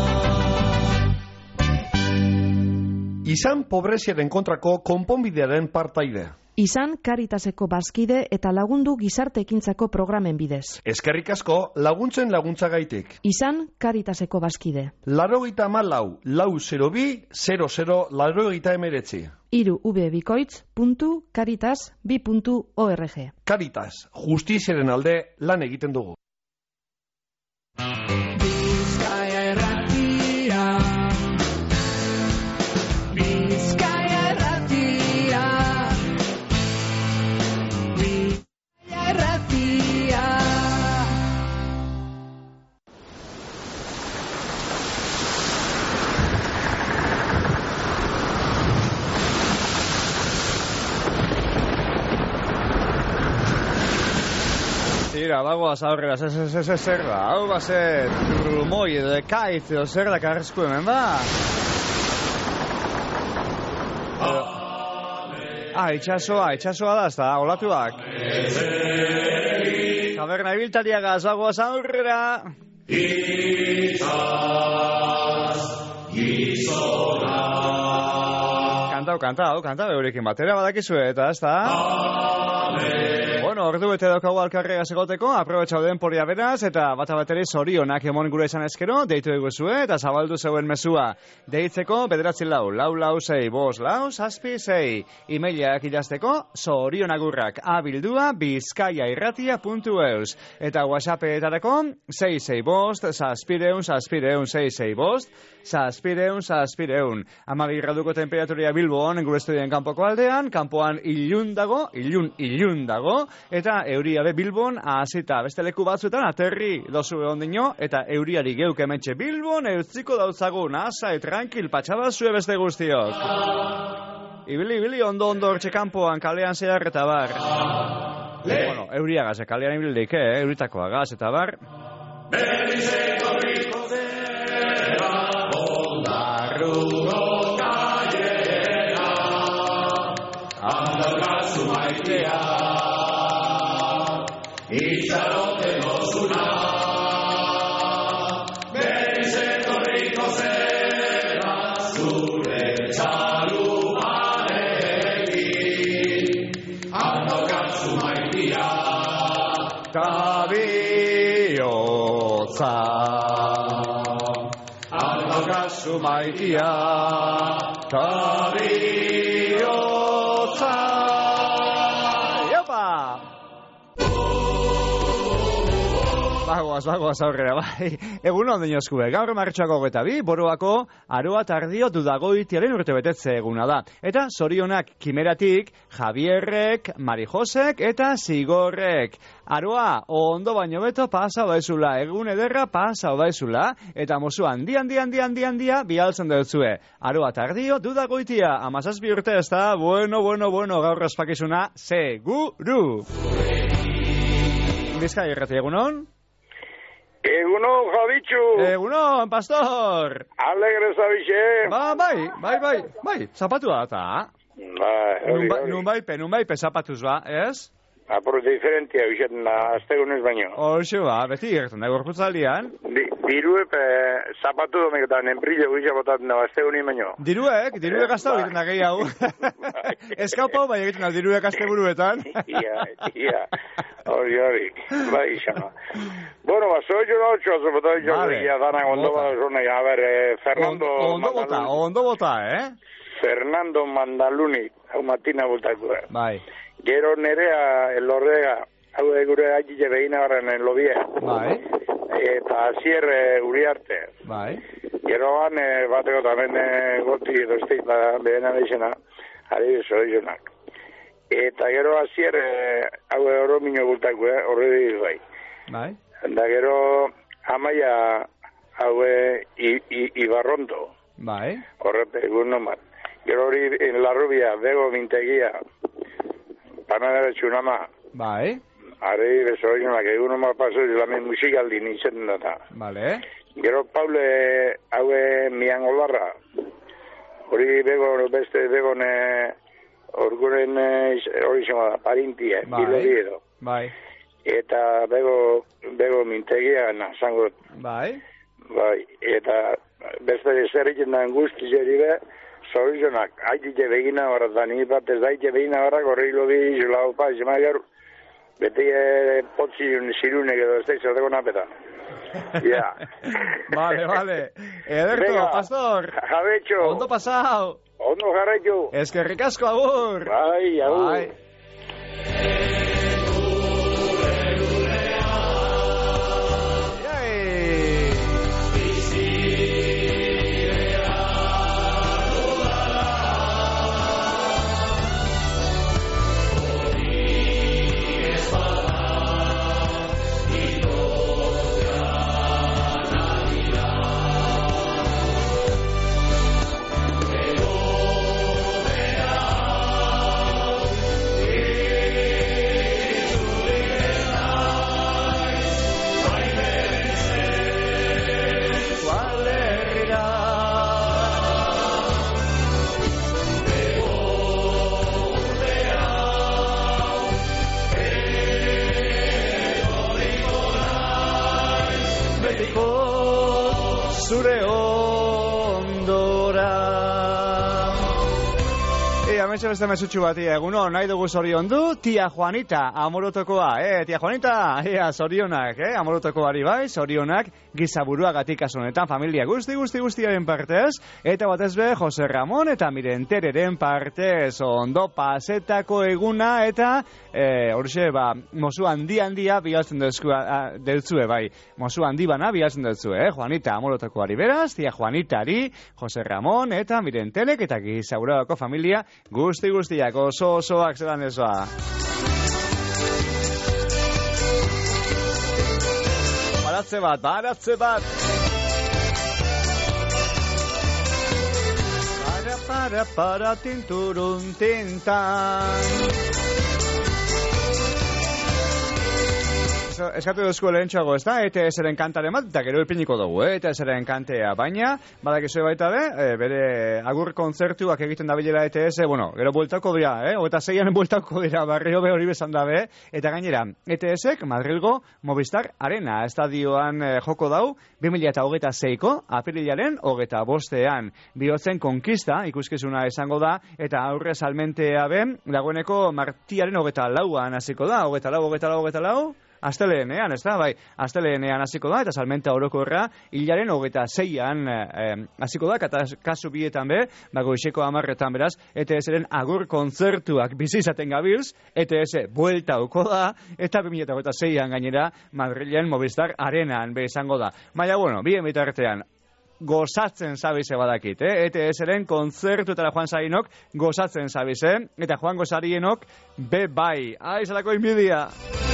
[SPEAKER 13] Izan pobreziaren kontrako konponbidearen partaide.
[SPEAKER 14] Izan Caritaseko bazkide eta lagundu gizarte ekintzako programen bidez.
[SPEAKER 13] Eskerrik asko laguntzen laguntzagaitik.
[SPEAKER 14] Izan Caritaseko bazkide.
[SPEAKER 13] Laurogeita hamalau, lau zero bi, zero zero, laurogeita hemeretzi.
[SPEAKER 14] Hiru ubebikoitz puntu caritas bi puntu org.
[SPEAKER 13] Caritas, justiziaren alde lan egiten dugu.
[SPEAKER 1] Bizkaia erratia, Bizkaia erratia, Bizkaia erratia.
[SPEAKER 4] Tira, bagoaz aurrera, zer, zer, zer, zer, zer da, hau bazen, rumoi edo ekaiz edo zer da karrezko hemen ba. Ah, itxasoa, itxasoa da, ez da, olatuak. Taberna ibiltariagaz, bagoaz aurrera. Itxas, gizona. Kantau, kantau, kantau, eurekin batera badakizue, eta ez da. Bueno, ordu bete daukagu alkarrega segoteko, aprobetxau den poria beraz, eta bata bateri zorionak emon gure izan ezkero, deitu eguzue, eta zabaldu zeuen mezua. Deitzeko, bederatzi lau, lau lau zei, bos lau, zazpi zei. Emailak idazteko, zorionagurrak, abildua, bizkaiairratia puntu eus. Eta whatsappetarako, zei zei bost, zazpireun, zazpireun, zei zei bost, zazpireun, zazpireun. Amabi graduko temperaturia Bilbon, gure estudien kanpoko aldean, kanpoan ilun dago, ilun, ilun dago, eta euria be Bilbon hasita beste leku batzuetan aterri dozu ondino, eta euriari geuk hementxe Bilbon eutziko dautzagun, asai, tranquil, patxabazue beste guztiok. Ibili, ibili, ondo, ondo, hortxe kanpoan, kalean zehar eta bar. Bueno, euriagaz, kalean ibildik, eh, euritakoagaz eta bar. Berizeko riko dera, ondarrugo gaiera, andalgazu maitea, itxaroten osuna, berizeko riko zera, zure txalumarekin, andalgazu maitea, ta bihotza, andalgazu maitea, ta bihotza. Bagoaz, bagoaz aurrera, bai. Egun ondo inoskue, gaur martxoako hogeita bi, Boroako Aroa Tardio Dudagoitiaren urte betetze eguna da. Eta zorionak Kimeratik, Javierrek, Marijosek eta Zigorrek. Aroa, ondo baino beto pasa odaizula, egun ederra pasa odaizula, eta mozu handi, handi, handi, handi, handia bialtzen dutzue. Aroa Tardio Dudagoitia, amazazpi urte ez da, bueno, bueno, bueno, gaur ospakizuna, seguru. Bizkai errati egunon?
[SPEAKER 7] Egunon, Javitxu.
[SPEAKER 4] Egunon, pastor.
[SPEAKER 7] Alegre zabixe.
[SPEAKER 4] Ba, bai, bai, bai, bai, zapatua da,
[SPEAKER 7] Ba,
[SPEAKER 4] nun baipe, nun baipe zapatuz ba, ez?
[SPEAKER 7] Apur diferentia, bixetan, aztegunez baino.
[SPEAKER 4] Horxo ba, beti gertan da, gorputzaldian.
[SPEAKER 7] Diruep, zapatu domeketan, enprillo guixa botatzen da, aztegunez baino.
[SPEAKER 4] Diruek, diruek azta egiten da gehiago. Eskapau, bai egiten da, diruek azte buruetan.
[SPEAKER 7] Ia, ia, hori, hori, bai, xama. Bueno, ba, soy yo ocho, zapatu yo, ya danak ondo bat, a ver, Fernando...
[SPEAKER 4] Ondo bota, ondo bota, eh?
[SPEAKER 7] Fernando Mandaluni, hau matina bultako, eh?
[SPEAKER 4] Bai.
[SPEAKER 7] Gero nerea, elorrega, hau gure agile behina barren enlobie.
[SPEAKER 4] Bai.
[SPEAKER 7] Eta azier Uriarte.
[SPEAKER 4] Bai.
[SPEAKER 7] Gero han bateko tamen goti edo esteik behena deixena, ari zoizunak. Eta gero azier, hau oro minio bultako, horre bai.
[SPEAKER 4] Bai.
[SPEAKER 15] Da gero, amaia haue i, i, Ibarrondo.
[SPEAKER 4] Bai.
[SPEAKER 15] Horrete, egun nomat. Gero hori, en la rubia, bego mintegia, panadera txunama.
[SPEAKER 4] Bai.
[SPEAKER 15] Arei, bezoinak, egun nomat paso, lamen musikaldi nintzen data.
[SPEAKER 4] Vale.
[SPEAKER 15] Gero, Paule, haue mian olarra. Hori bego, beste begone, orguren hori zema da, parintie,
[SPEAKER 4] bai.
[SPEAKER 15] Bilodi edo.
[SPEAKER 4] Bai.
[SPEAKER 15] Eta bego, bego mintegia, nazangot.
[SPEAKER 4] Bai.
[SPEAKER 15] Bai, eta beste zerriken da guztizeri be, zorizionak, haitite begina horra, da ni bat ez daite begina horra, gorri lobi, zula opa, zema gaur, bete potzi zirunek edo ez da izateko napetan. Ja.
[SPEAKER 4] Vale, vale. Ederto,
[SPEAKER 15] Venga,
[SPEAKER 4] pastor.
[SPEAKER 15] Jabetxo.
[SPEAKER 4] Ondo pasau.
[SPEAKER 15] Ondo jarraitu.
[SPEAKER 4] Eskerrik asko, agur.
[SPEAKER 15] Bai, agur.
[SPEAKER 4] Bai. Zure ondora. Ea, metxe beste mesutxu bat, egunon, nahi dugu zoriondu, tia Juanita, amorotokoa, eh, tia Juanita, ea, zorionak, eh, amorotokoari bai, zorionak, gizaburuagatik asunetan, familia guzti, guzti, guztiaren partez, eta batez be, Jose Ramon eta Mirentereren partez, ondo pasetako eguna, eta, eh, horixe, ba, mozu handi handia bialtzen deltzue, bai, mozu handi bana bialtzen deltzue, eh, Juanita, amorotokoari beraz, tia Juanitari, Jose Ramon eta Mirenterek, eta gizaburuagako familia guzti guztiak, oso osoak zelan ezoa. Baratze bat, baratze bat. Para, para, para, tinturun, tintan. Eskatu duzko lehentxoago, ez da? E T S-ren kantaren bat, eta gero ipiniko dugu, eh? E T S-ren kantea, baina, badakizue baita be, e, bere agur kontzertuak egiten da bilela E T S, bueno, gero bueltako dira, eh? Ogeta zeian bueltako dira, barrio be hori bezan dabe, eta gainera, E T S-ek Madrilgo Movistar Arena estadioan e, joko dau, bi mila hogeita seiko, apirilaren hogeta bostean, bihotzen konkista, ikuskizuna esango da, eta aurre salmentea ben, dagoeneko martiaren hogeta lauan hasiko da, hogeta lau, hogeta lau, hogeta lau, asteleenean, ez da, bai, asteleenean hasiko da, eta salmenta orokorra, hilaren hogeita zeian hasiko da, eta kasu bietan be, bago iseko amarretan beraz, E T S-ren agur kontzertuak bizi izaten gabilz, E T S buelta uko da, eta bi mila hogeita zeian gainera, Madrilen Movistar Arenan be izango da. Baina, bueno, bien bitartean, gozatzen zabize badakit, eh? E T S-ren kontzertuetara joan zainok gozatzen zabize, eta joan gozarienok be bai. Aizalako inbidia!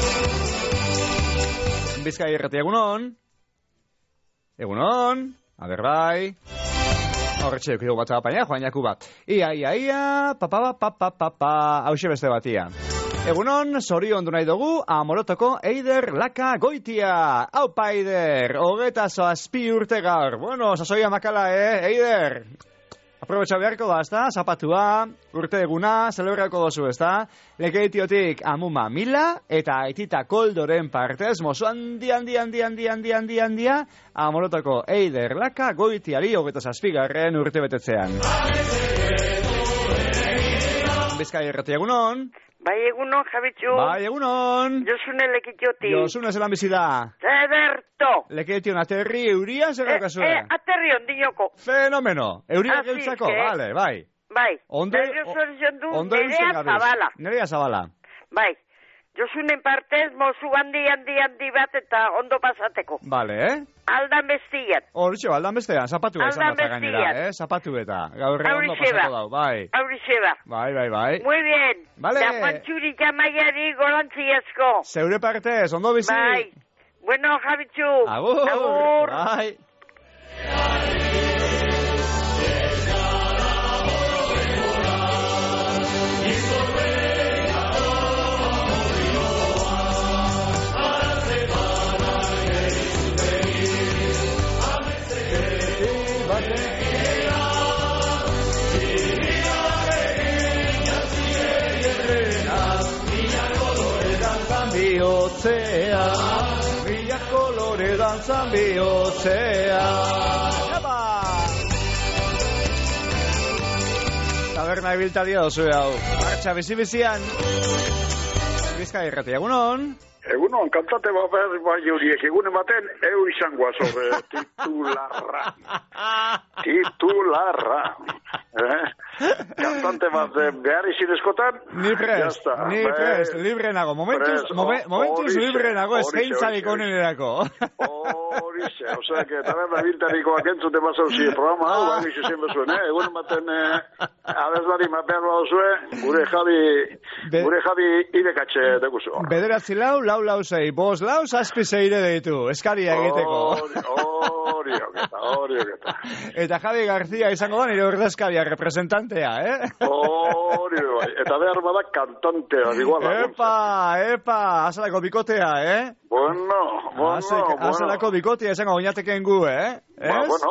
[SPEAKER 4] Bizkai errati, egunon? Egunon? Aber bai? Horretxe dukidu bat zapaina, joan jaku bat. Ia, ia, ia, papa, papa, papa, hause beste batia. Egunon, zorion du nahi dugu, amorotoko Eider Laka Goitia. Aupa, Eider, hogeta zoazpi urte gaur. Bueno, sasoia makala, eh, Eider? Aprobetxa beharko da, ezta? Zapatua, urte eguna, celebrako dozu, ezta? Lekeitiotik amuma mila, eta aitita koldoren partez, mozu handi, handi, handi, handi, handi, handi, handia, amorotoko Eider Laka Goitiari hogeta zazpigarren urte betetzean. Bizkai errati, egunon?
[SPEAKER 11] Bai, egunon, Jabitxu.
[SPEAKER 4] Bai, egunon.
[SPEAKER 11] Josune lekitioti.
[SPEAKER 4] Josune zelan bizi da.
[SPEAKER 11] Zederto.
[SPEAKER 4] Lekition, aterri eurian zer daukazue?
[SPEAKER 11] E, e, aterri ondinoko.
[SPEAKER 4] Fenomeno. Euria
[SPEAKER 11] Así
[SPEAKER 4] giltzako,
[SPEAKER 11] que...
[SPEAKER 4] vale, bai.
[SPEAKER 11] Bai.
[SPEAKER 4] Ondo,
[SPEAKER 11] ondo Nerea Zabala.
[SPEAKER 4] Nerea Zabala.
[SPEAKER 11] Bai. Josunen partez, mozu handi, handi, handi bat eta ondo pasateko.
[SPEAKER 4] Vale, eh?
[SPEAKER 11] Aldan bestian.
[SPEAKER 4] Horitxo, aldan bestean, zapatu
[SPEAKER 11] aldan
[SPEAKER 4] esan gainera, eh? Zapatu eta, gaur ondo pasako dau, bai.
[SPEAKER 11] Aurixeba.
[SPEAKER 4] Bai, bai, bai.
[SPEAKER 11] Muy bien.
[SPEAKER 4] Vale.
[SPEAKER 11] Da Juantxuri jamaiari golantzi asko.
[SPEAKER 4] Zeure partez, ondo bizi.
[SPEAKER 11] Bai. Bueno, Javitxu.
[SPEAKER 4] Agur.
[SPEAKER 11] Agur.
[SPEAKER 4] Bai. Bihotzea, mila kolore dantzan bihotzea. Eba! Taberna ibiltaria dozu hau. Martxa bizi-bizian. Bizkai irratia, egunon?
[SPEAKER 16] Egunon, kantate baber bai horiek, egun ematen eu izangoa sobre titularra. Titularra. Eh? Kantante bat behar izin eskotan?
[SPEAKER 4] Ni prest, ni prest, libre nago. Momentuz, momentuz libre nago eskaintzarik onenerako.
[SPEAKER 16] Horixe, osea, que taberna biltarikoak entzute basauzi programa hau, hau izuzen bezuen, eh? Egun ematen abeslari mapean badozue, gure jabi, gure jabi idekatxe deguzu.
[SPEAKER 4] Bederatzi lau, lau lau zei, bos lau, zazpi zeire deitu, eskaria egiteko.
[SPEAKER 16] Hori oketa, hori oketa.
[SPEAKER 4] Eta Javi García izango da nire ordezkaria representantea, eh?
[SPEAKER 16] Hori bai, eta behar badak kantantea, igual.
[SPEAKER 4] Epa, epa, azalako bikotea, eh?
[SPEAKER 16] Bueno, bueno, bueno.
[SPEAKER 4] Azalako bikotea izango oinateken gu, eh?
[SPEAKER 16] Ba, bueno,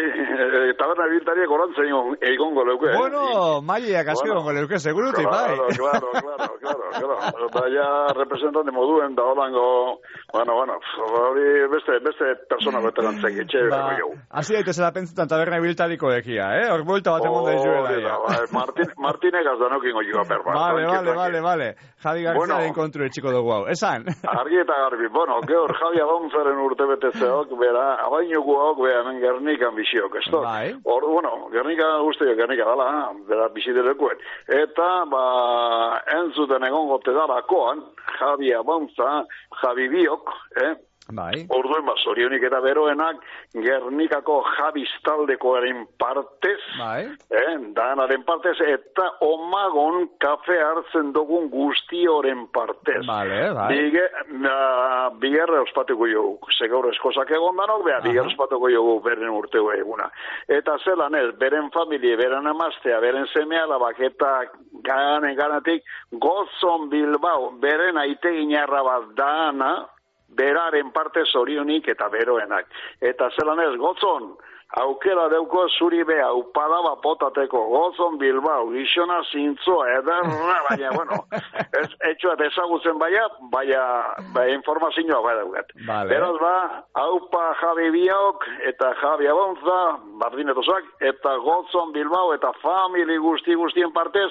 [SPEAKER 16] taberna biltariek orantzen egongo leuke.
[SPEAKER 4] Bueno, maileak aski egongo leuke, segurutik, bai.
[SPEAKER 16] Claro, claro, claro, claro. Eta ja representante moduen da holango, bueno, bueno, hori beste, beste persona beterantzek etxe beko jau.
[SPEAKER 4] Hasi daitezela pentsutan taberna biltariko ekia, eh? Hor buelta bat emon da izuela.
[SPEAKER 16] Martinegaz da nokin oiua perba.
[SPEAKER 4] Vale, vale, vale, vale. Javi García den kontru etxiko dugu hau. Esan?
[SPEAKER 16] Argi eta garbi. Bueno, geur Javi Adonzaren urte betetzeok, bera, abaino guaok, bera, hemen Gernikan biziok, ez da?
[SPEAKER 4] Bai.
[SPEAKER 16] Hor, bueno, Gernika guztiak Gernika dala, bera bizidelekuen. Eta, ba, entzuten egon gote dalakoan, Javi Adonza, Javi Biok, eh?
[SPEAKER 4] Bai.
[SPEAKER 16] Orduen ba, zorionik eta beroenak Gernikako Javiztaldekoaren partez,
[SPEAKER 4] bai.
[SPEAKER 16] eh, danaren partez, eta Omagon kafe hartzen dugun guztioren partez.
[SPEAKER 4] Vale, bai.
[SPEAKER 16] Bige, uh, bigerre ospatuko jogu, segaur eskosak egon danok, beha, bigerre ospatuko jogu beren urteo eguna. Eta zelan ez, beren familie, beren amaztea, beren semea labak, eta gane ganatik, Gozon Bilbao, beren aite ginarra bat dana, beraren parte zorionik eta beroenak. Eta zelan ez, Gozon, aukera deuko zuri beha, upadaba potateko, Gozon Bilbao, gizona zintzoa, ederra, baina, bueno, ez, etxoat ezagutzen baina, baina, baina informazioa bai daugat.
[SPEAKER 4] Vale.
[SPEAKER 16] Beraz ba, haupa Javi Biok, eta Javi Abonza, bardinetozak, eta Gozon Bilbao, eta famili guzti guztien partez,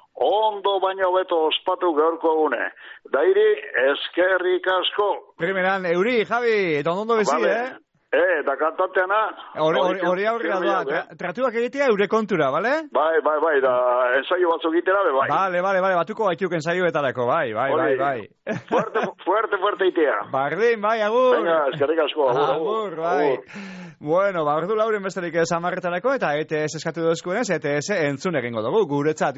[SPEAKER 16] ondo baino beto ospatu gaurko gune. Dairi, eskerrik asko.
[SPEAKER 4] Primeran, Euri, Javi, eta ondo bezi,
[SPEAKER 16] vale.
[SPEAKER 4] eh?
[SPEAKER 16] Eh, eta kantateana...
[SPEAKER 4] Hori aurrera doa, tratuak egitea eure kontura, bale?
[SPEAKER 16] Bai, bai, bai, da ensaio batzuk egitera, bai.
[SPEAKER 4] Bale, bale, bale, batuko baituk ensaioetarako, bai, bai, bai, bai.
[SPEAKER 16] Fuerte, fuerte, fuerte itea.
[SPEAKER 4] Bardin, bai, agur.
[SPEAKER 16] Venga, eskerrik asko, agur,
[SPEAKER 4] agur. Bai. Bueno, ba, ordu lauren besterik ez amarretarako, eta E T S eskatu dozkuenez, E T S entzun egingo dugu, guretzat,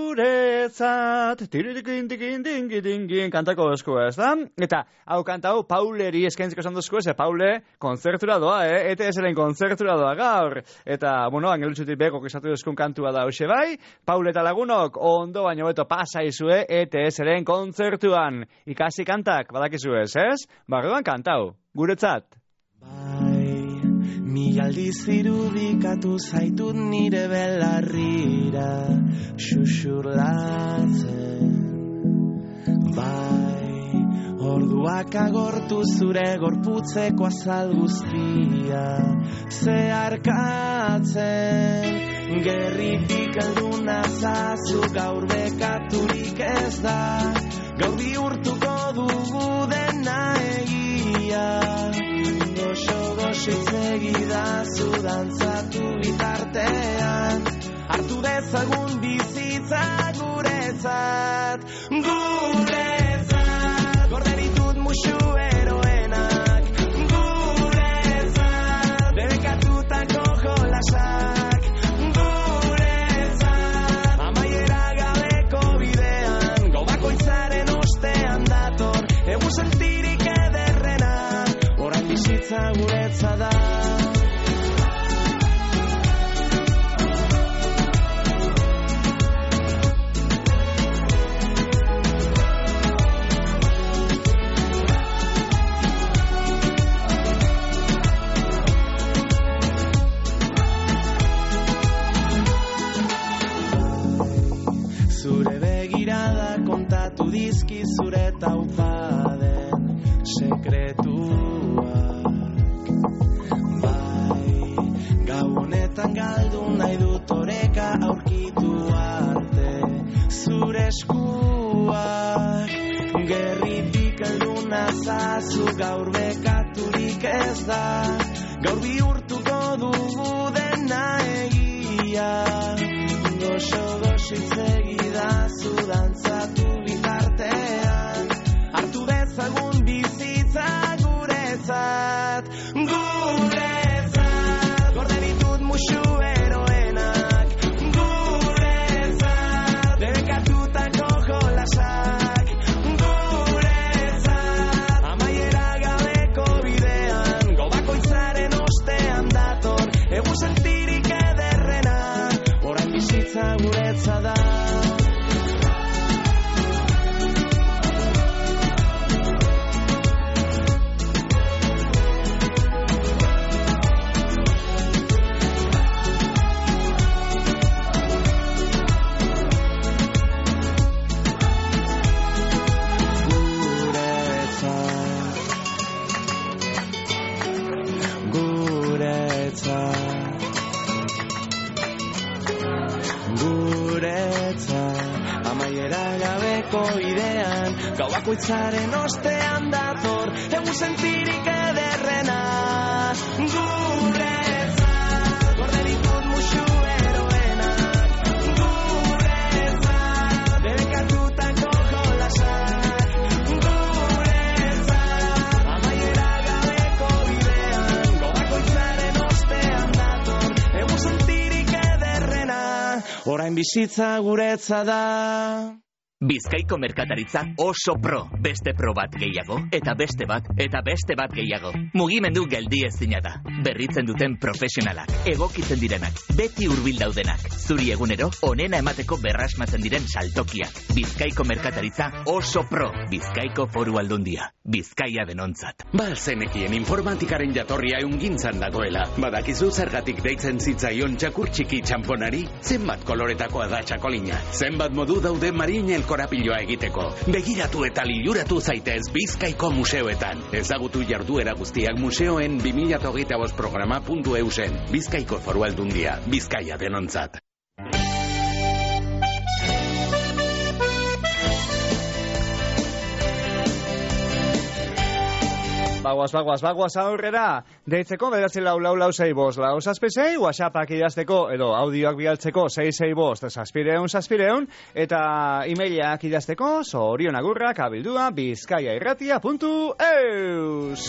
[SPEAKER 4] guretzat, tiririkin, tikin, dingi, dingin, kantako dozku ez da? Eta, hau kantau, Pauleri eskaintziko esan dozku ez, Paule, kontzertura doa, eh? E T S-ren kontzertura doa gaur. Eta, bueno, angelutxutik begok esatu dozkun kantua da hoxe bai, Paule eta lagunok, ondo baino beto pasaizue E T S-ren kontzertuan. Ikasi kantak, badakizu ez, ez? Barduan kantau, guretzat.
[SPEAKER 12] Mi aldiz irudikatu zaitut nire belarrira xuxurlatzen. Bai, orduak agortu zure gorputzeko azal guztia zeharkatzen. Gerritik alduna zazu gaur bekaturik ez da, gaur bihurtuko dugu dena egia. Goxo-goxitz egidazu dantzatu bitartean, hartu dezagun bizitza guretzat, guretzat, gorde ditut musu eroenak, guretzat, debekatutako jolasak, guretzat, amaiera gabeko bidean, gau bakoitzaren ostean dator, egu sentirik ederrena, kontatu dizki zure taupaden sekretuak. Bai, gau honetan galdu nahi dut oreka aurkitu arte zure eskuak. Gerritik heldu nazazu gaur bekaturik ez da, gaur bihurtuko dugu dena egia. Goxo goxitz egidazu dantzatu bitartean, hartu dezagun bizitza guretzat, guretzat. Gorde ditut musu eroenak, guretzat. Debekatutako jolasak, guretzat. Amaiera gabeko bidean, gobakoitzaren ostean dator, egun sentirik ederrena, orain bizitza guretza da. Idean, gau bakoitzaren ostean dator, egun sentirik ederrena, guretzat. Gorde ditut musu eroenak, guretzat. Debekatutako jolasak, guretzat. Amaiera gabeko bidean, gau bakoitzaren ostean dator, egun sentirik ederrena, orain bizitza guretza da.
[SPEAKER 17] Bizkaiko merkataritza oso pro, beste pro bat gehiago, eta beste bat, eta beste bat gehiago. Mugimendu geldiezina da. Berritzen duten profesionalak, egokitzen direnak, beti hurbil daudenak. Zuri egunero, onena emateko berrasmatzen diren saltokiak. Bizkaiko merkataritza oso pro, Bizkaiko Foru Aldundia. Bizkaia denontzat.
[SPEAKER 18] Ba, zenekien informatikaren jatorria eungintzan dagoela. Badakizu zergatik deitzen zitzaion txakur txiki txamponari? Zenbat koloretakoa da txakolina? Zenbat modu daude marinel korapiloa egiteko. Begiratu eta liluratu zaitez Bizkaiko museoetan. Ezagutu jarduera guztiak museoen bi mila hogeita bost programa puntu eusen. Bizkaiko Foru Aldundia. Bizkaia denontzat.
[SPEAKER 4] Bagoaz, bagoaz, bagoaz aurrera, deitzeko bederatzi lau lau lau sei bost, lau zazpizei, whatsappak idazteko, edo audioak bialtzeko sei sei bost, zazpireun, zazpireun, eta e-mailak idazteko, zorionagurrak abildua bizkaiairratia puntu eus.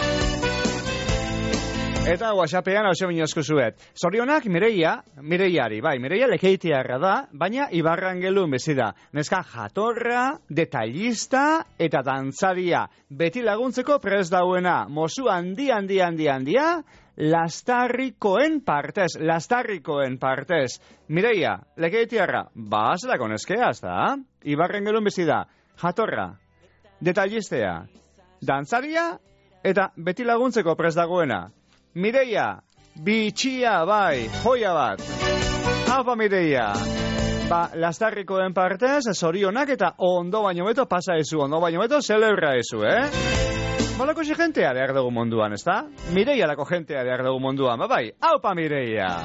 [SPEAKER 4] Eta whatsappean hau minozku zuet. Zorionak Mireia, Mireiari, bai, Mireia lekeitiarra da, baina Ibarrangelun bizi da. Neska jatorra, detallista eta dantzaria. Beti laguntzeko prest dauena. Mozu handi, handi, handi, handia, Lastarrikoen partez, Lastarrikoen partez. Mireia, lekeitiarra, ba, zelako neskea, da? Ibarrangelun bizi da. Jatorra, detallistea, dantzaria eta beti laguntzeko prest dagoena. Mireia, bitxia bai, joia bat. Haupa Mireia. Ba, Lastarrikoen partez, zorionak eta ondo baino beto pasa ezu, ondo baino beto celebra ezu, eh? Balako xe jentea behar dugu munduan, ez da? Mireia lako jentea behar dugu munduan, ba bai, haupa Mireia.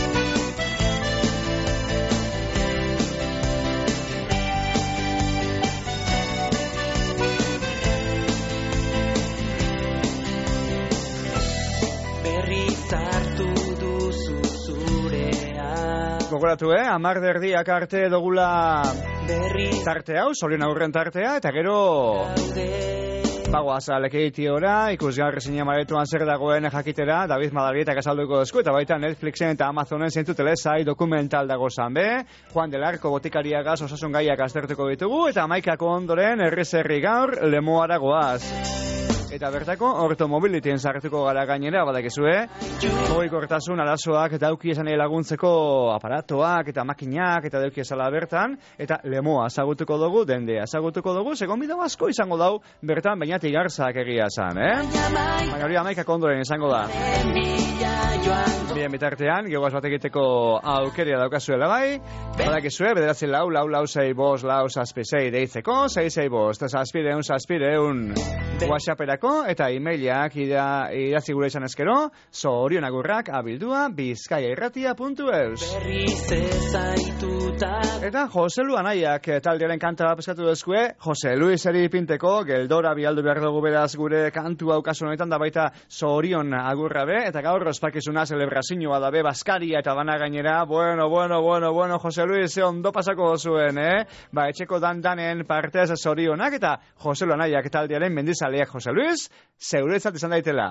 [SPEAKER 4] Gogoratu, eh? Amar derdiak arte dugula tarte hau, Zorion aurren tartea, eta gero bagoaza lekeitiora, ikusgarri zinemaretuan zer dagoen jakitera, David Madalietak azalduko duzku, eta baita Netflixen eta Amazonen zentu telesai dokumental dago zan be, Juan del Arco botikariagaz osasun gaiak aztertuko ditugu, eta amaikako ondoren errezerri gaur lemoara goaz. eta bertako ortomobilitien sartuko gara gainera, badakizue, mugikortasun arazoak eta dauki esan laguntzeko aparatoak eta makinak eta dauki esala bertan, eta lemoa ezagutuko dugu, dendea ezagutuko dugu, segon bideo asko izango dau, bertan bainat igarzak egia zan, eh? Baina hori amaikak ondoren izango da. Bien bitartean, geoaz bat egiteko aukeria daukazuela bai, badakizue, bederatzi lau, lau, lau, zei, bos, lau, zazpi, zei, deitzeko, zei, zei, bos, eta zazpireun, zazpireun, whatsapperako, eta e-mailak idatzi gure izan ezkero, zorion agurrak abildua bizkaiairratia puntu eus. Eta Jose Lu Anaiak taldearen kanta bat peskatu dezkue, Jose Luis eri pinteko, geldora bialdu behar dugu beraz gure kantu haukasun honetan da baita zorion agurra be, eta gaur ospakizuna celebrazioa da be, Baskaria eta bana gainera, bueno, bueno, bueno, bueno, Jose Luis, ze ondo pasako zuen, eh? Ba, etxeko dan-danen partez zorionak, eta Jose Lu Anaiak taldearen mendizaleak Jose Luis, zeuretzat izan daitela.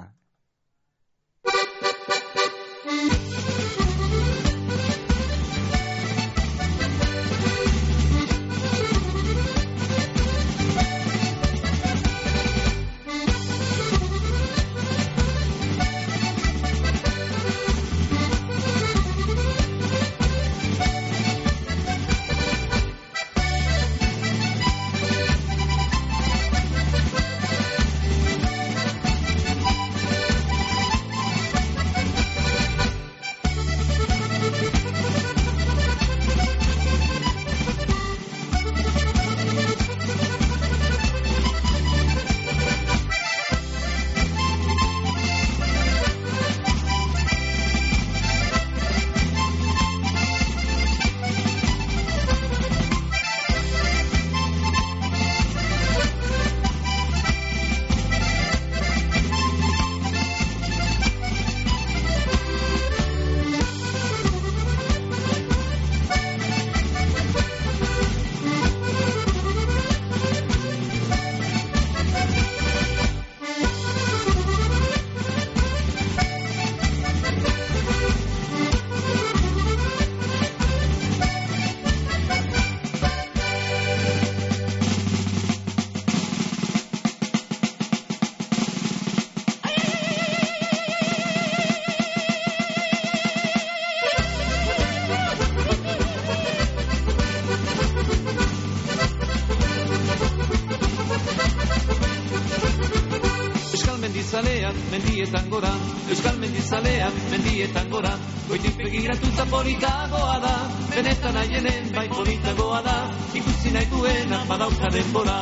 [SPEAKER 19] Mendietan gora, Euskal mendizalean, mendietan gora, goitik begiratuta politagoa da, benetan aienen bai politagoa da, ikusi nahi duena badauka denbora.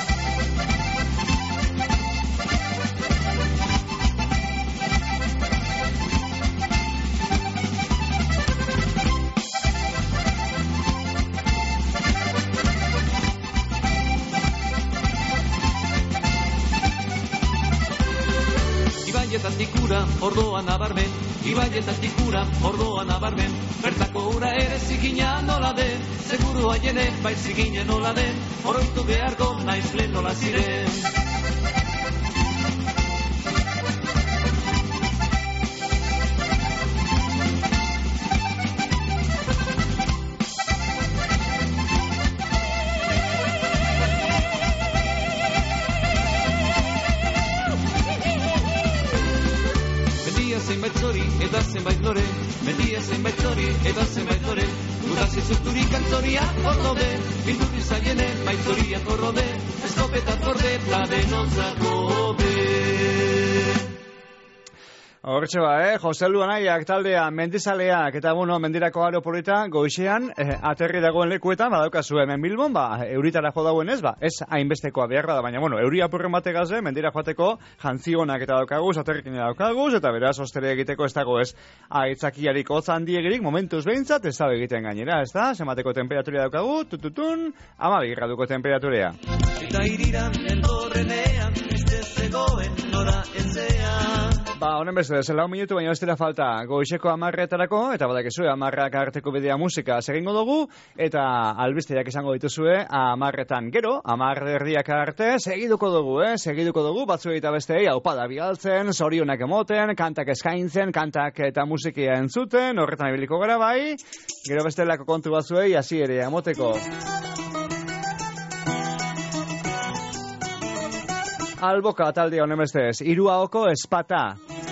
[SPEAKER 19] Tikura, ordoan abarmen, ibaietatik ura, ordoan abarmen, bertako ura ere zikina nola den, seguru aienen bai zikina nola den, oroitu beharko naiz lehen nola ziren. Eta zenbait lore, mendia zenbait zori, eta zenbait lore, udasi zukturik antzoria ordode, bilduri zaienen baitzoriak ordode, eskopetat gorde pladenontzako be.
[SPEAKER 4] Hortxe ba, eh? Jose Lu Anaiak taldea mendizaleak eta bueno, mendirako aeropolita goixean eh, aterri dagoen lekuetan badaukazu hemen Bilbon, ba, euritara jo dauen ez, ba, ez hainbestekoa behar da, baina bueno, euri apurren bategaze, mendira joateko jantzionak eta daukaguz, aterrikin daukaguz, eta beraz, ostere egiteko ez dago ez aitzakiarik hotz handiegirik, momentuz behintzat, ez da egiten gainera, ez da, semateko temperaturia daukagu, tututun, amabi graduko temperaturia.
[SPEAKER 19] Eta iriran entorrenean, beste zegoen nora etzean.
[SPEAKER 4] Ba, honen beste, zela un minutu, baina ez dira falta goizeko amarretarako, eta badakizu, amarrak arteko bidea musika segingo dugu, eta albisteak izango dituzue, amarretan gero, amarrerdiak arte, segiduko dugu, eh? Segiduko dugu, batzu eta bestei, aupada bialtzen, zorionak emoten, kantak eskaintzen, kantak eta musikia entzuten, horretan ibiliko gara bai, gero bestelako kontu batzuei, hasi ere emoteko. Alboka talde honen bestez, Iruaoko Espata.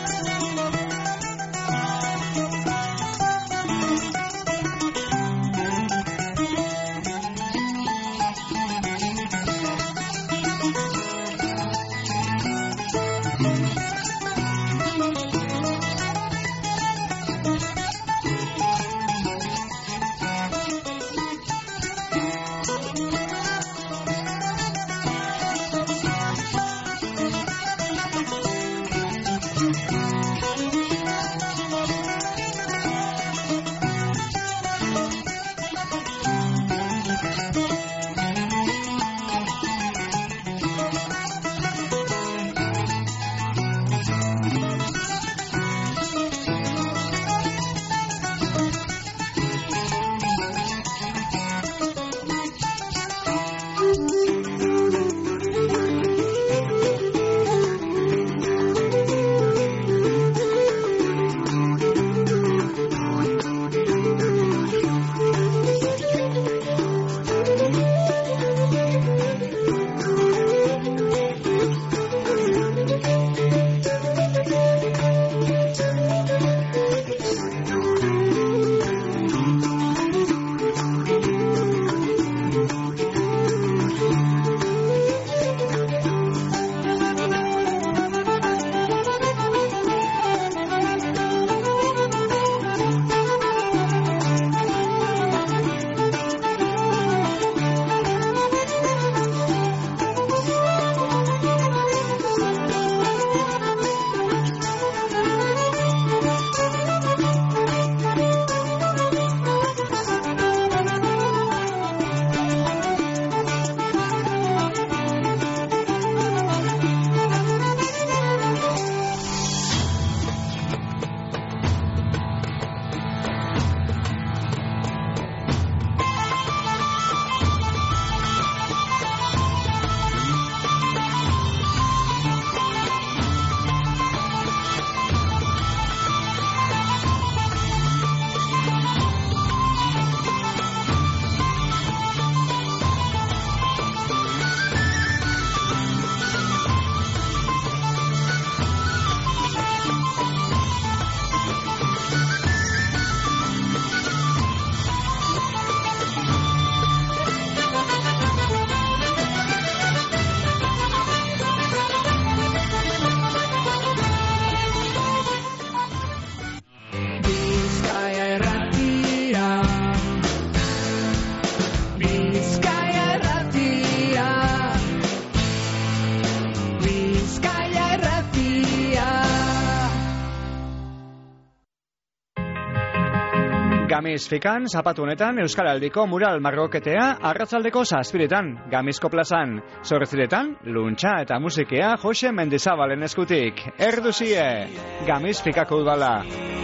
[SPEAKER 4] Gamis fikan, zapatu honetan, Euskal Aldiko mural marroketea arratzaldeko zazpiretan, Gamizko plazan. Zortziretan, luntxa eta musikea Jose Mendizabalen eskutik. Erduzie, Gamis fikako udala.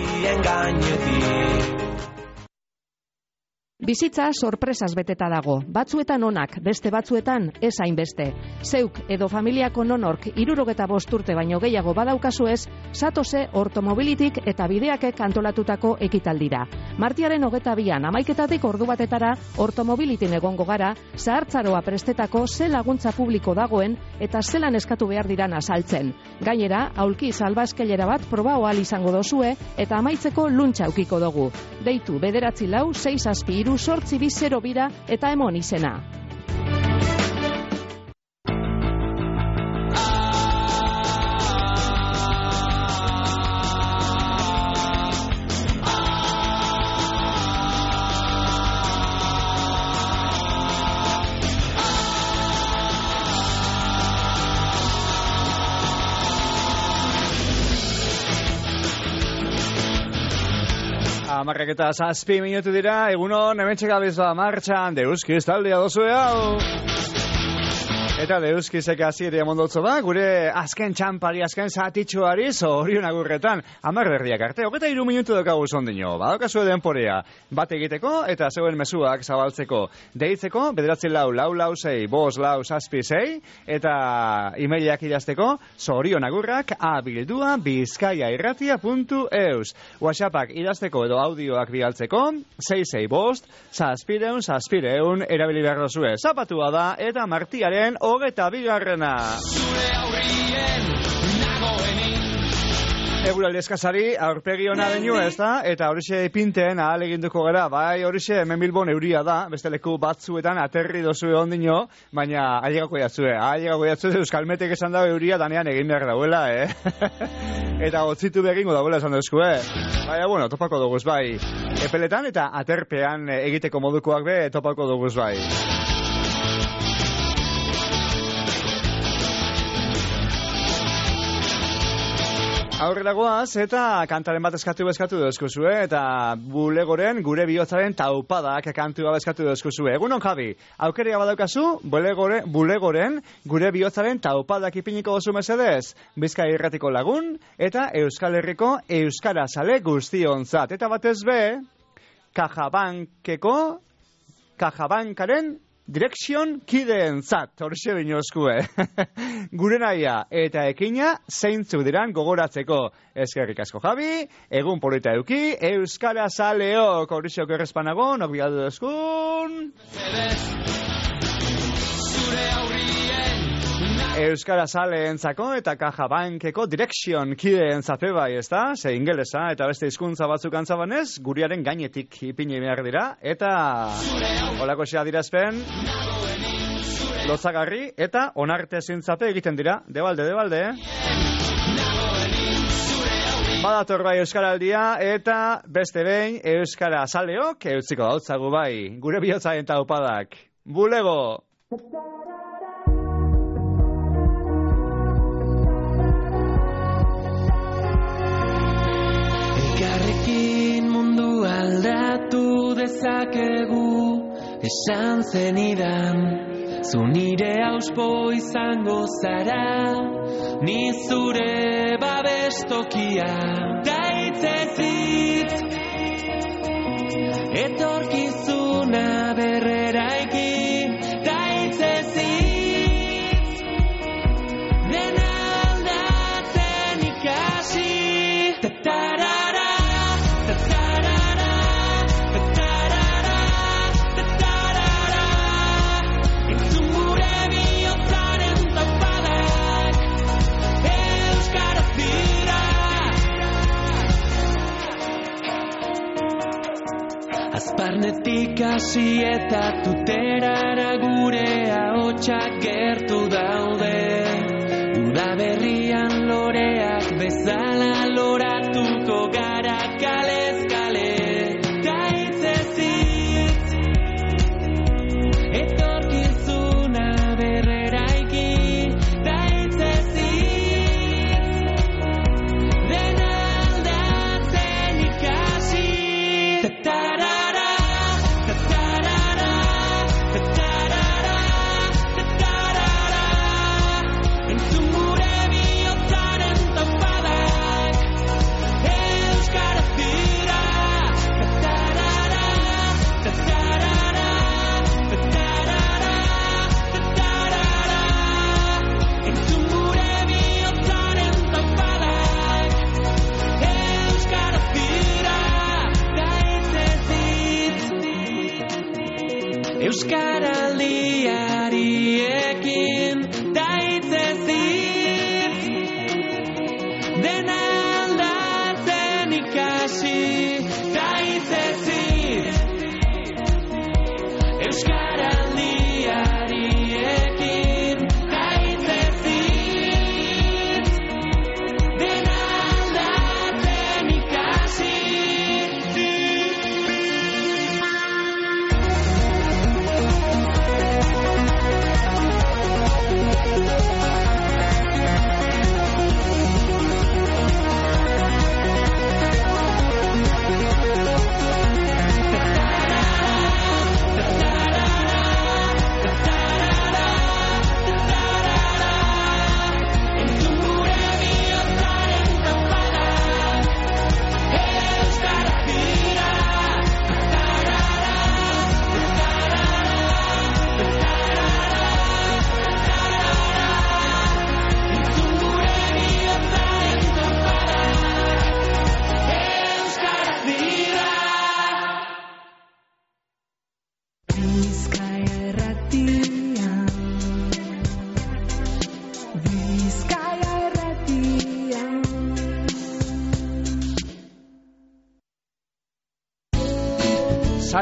[SPEAKER 14] Bizitza sorpresaz beteta dago. Batzuetan onak, beste batzuetan ez hainbeste. Zeuk edo familiako nonork hirurogeta bost urte baino gehiago badaukazu ez, satose ortomobilitik eta bideakek antolatutako ekitaldira. Martiaren hogeta bian amaiketatik ordu batetara ortomobilitin egongo gara, zahartzaroa prestetako ze laguntza publiko dagoen eta zelan eskatu behar diran azaltzen. Gainera, aulki salbazkelera bat proba ohal izango dozue eta amaitzeko luntxa ukiko dugu. Deitu bederatzi lau, sei zazpi hiru sortzi bi zero bira eta emon izena.
[SPEAKER 4] Amarrak eta zazpi minutu dira, egunon, hemen txekabizua martxan, Deuskiz taldea dozue hau. Eta Deuskizek aziria mondotzo da, gure azken txampari, azken zatitxoari, zorion agurretan, amar berriak arte, hogeta iru minutu daukagu zondino, badokazue denporea, bat egiteko eta zeuen mezuak zabaltzeko, deitzeko, bederatzen lau, lau, lau, zei, bos, lau, zazpi, zei, eta emailak idazteko, zorion agurrak, abildua, bizkaiairratia puntu eus. WhatsAppak idazteko edo audioak bialtzeko, zei, zei, bost, zazpireun, zazpireun, erabili behar dozue, zapatua da, eta martiaren hogeta bigarrena. Eguraldi eskazari aurpegi hona baino ez da, eta horixe pinten ahal eginduko gara, bai horixe hemen Bilbon euria da, beste leku batzuetan aterri dozue ondino, baina ailegako jatzue, ailegako jatzue Euskalmetek esan dago euria danean egin behar dauela, eh? Eta gotzitu begingo dauela esan duzku, eh? Baina, bueno, topako duguz bai, epeletan eta aterpean egiteko modukoak be, topako duguz bai. Aurrera goaz, eta kantaren bat eskatu bezkatu dozkuzue, eta bulegoren gure bihotzaren taupadak kantua bezkatu dozkuzue. Egunon, Javi, aukeria badaukazu, bulegoren, bulegoren gure bihotzaren taupadak ipiniko dozu mesedez, Bizkai Irratiko lagun, eta Euskal Herriko Euskara Zale guztionzat. Eta batez be, Kajabankeko, Kajabankaren Direkzion kideentzat, horxe binozkue. Gure nahia eta ekina zeintzuk diran gogoratzeko. Eskerrik asko Javi, egun polita euki, Euskara Zaleok, horxe okerrezpanago, nok bialdu dezkun. Euskara Zaleentzako eta Kajabankeko Direkzion kideentzate bai, ez da? Ze ingelesa eta beste hizkuntza batzuk antzabanez, guriaren gainetik ipini behar dira, eta holako xea dirazpen lotzagarri eta onarte zintzape egiten dira, debalde, debalde, eh? Badator bai Euskaraldia eta beste behin Euskara Zaleok eutziko dautzagu bai, gure bihotzaren taupadak. Bulego!
[SPEAKER 19] Mundu aldatu dezakegu esan zenidan, zu nire auspo izango zara, ni zure babestokia. Daitzezit etorkizuna berreraiki, daitzezit dena aldatzen ikasi. Tatarara Azparnetik hasi eta tuterara gure ahotsak gertu daude. Udaberrian loreak bezala loratuko gara kalez kale. Daitzezit etorkizuna berreraiki, daitzezit dena aldatzen ikasi. Tatara Euskaraldiariekin daitzezit dena aldatzen ikasi, daitzezit Euskaraldiariekin daitzezit dena aldatzen ikasi.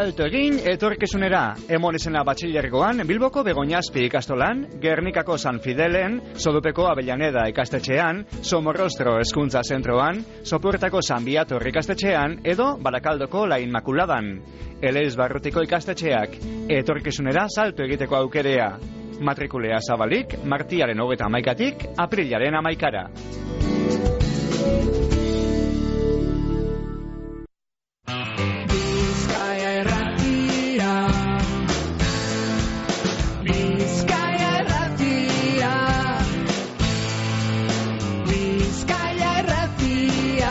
[SPEAKER 4] salto egin etorkizunera. Emon izena batxilergoan, Bilboko Begoñazpi ikastolan, Gernikako San Fidelen, Sodupeko Avellaneda ikastetxean, Somorrostro hezkuntza zentroan, Sopuertako San Biator ikastetxean, edo Barakaldoko La Inmakuladan. Eleiz Barrutiko ikastetxeak, etorkizunera salto egiteko aukerea. Matrikulea zabalik, martiaren hogeta amaikatik, aprilaren amaikara.
[SPEAKER 1] Bizkaia erratia, Bizkaia erratia, Bizkaia erratia.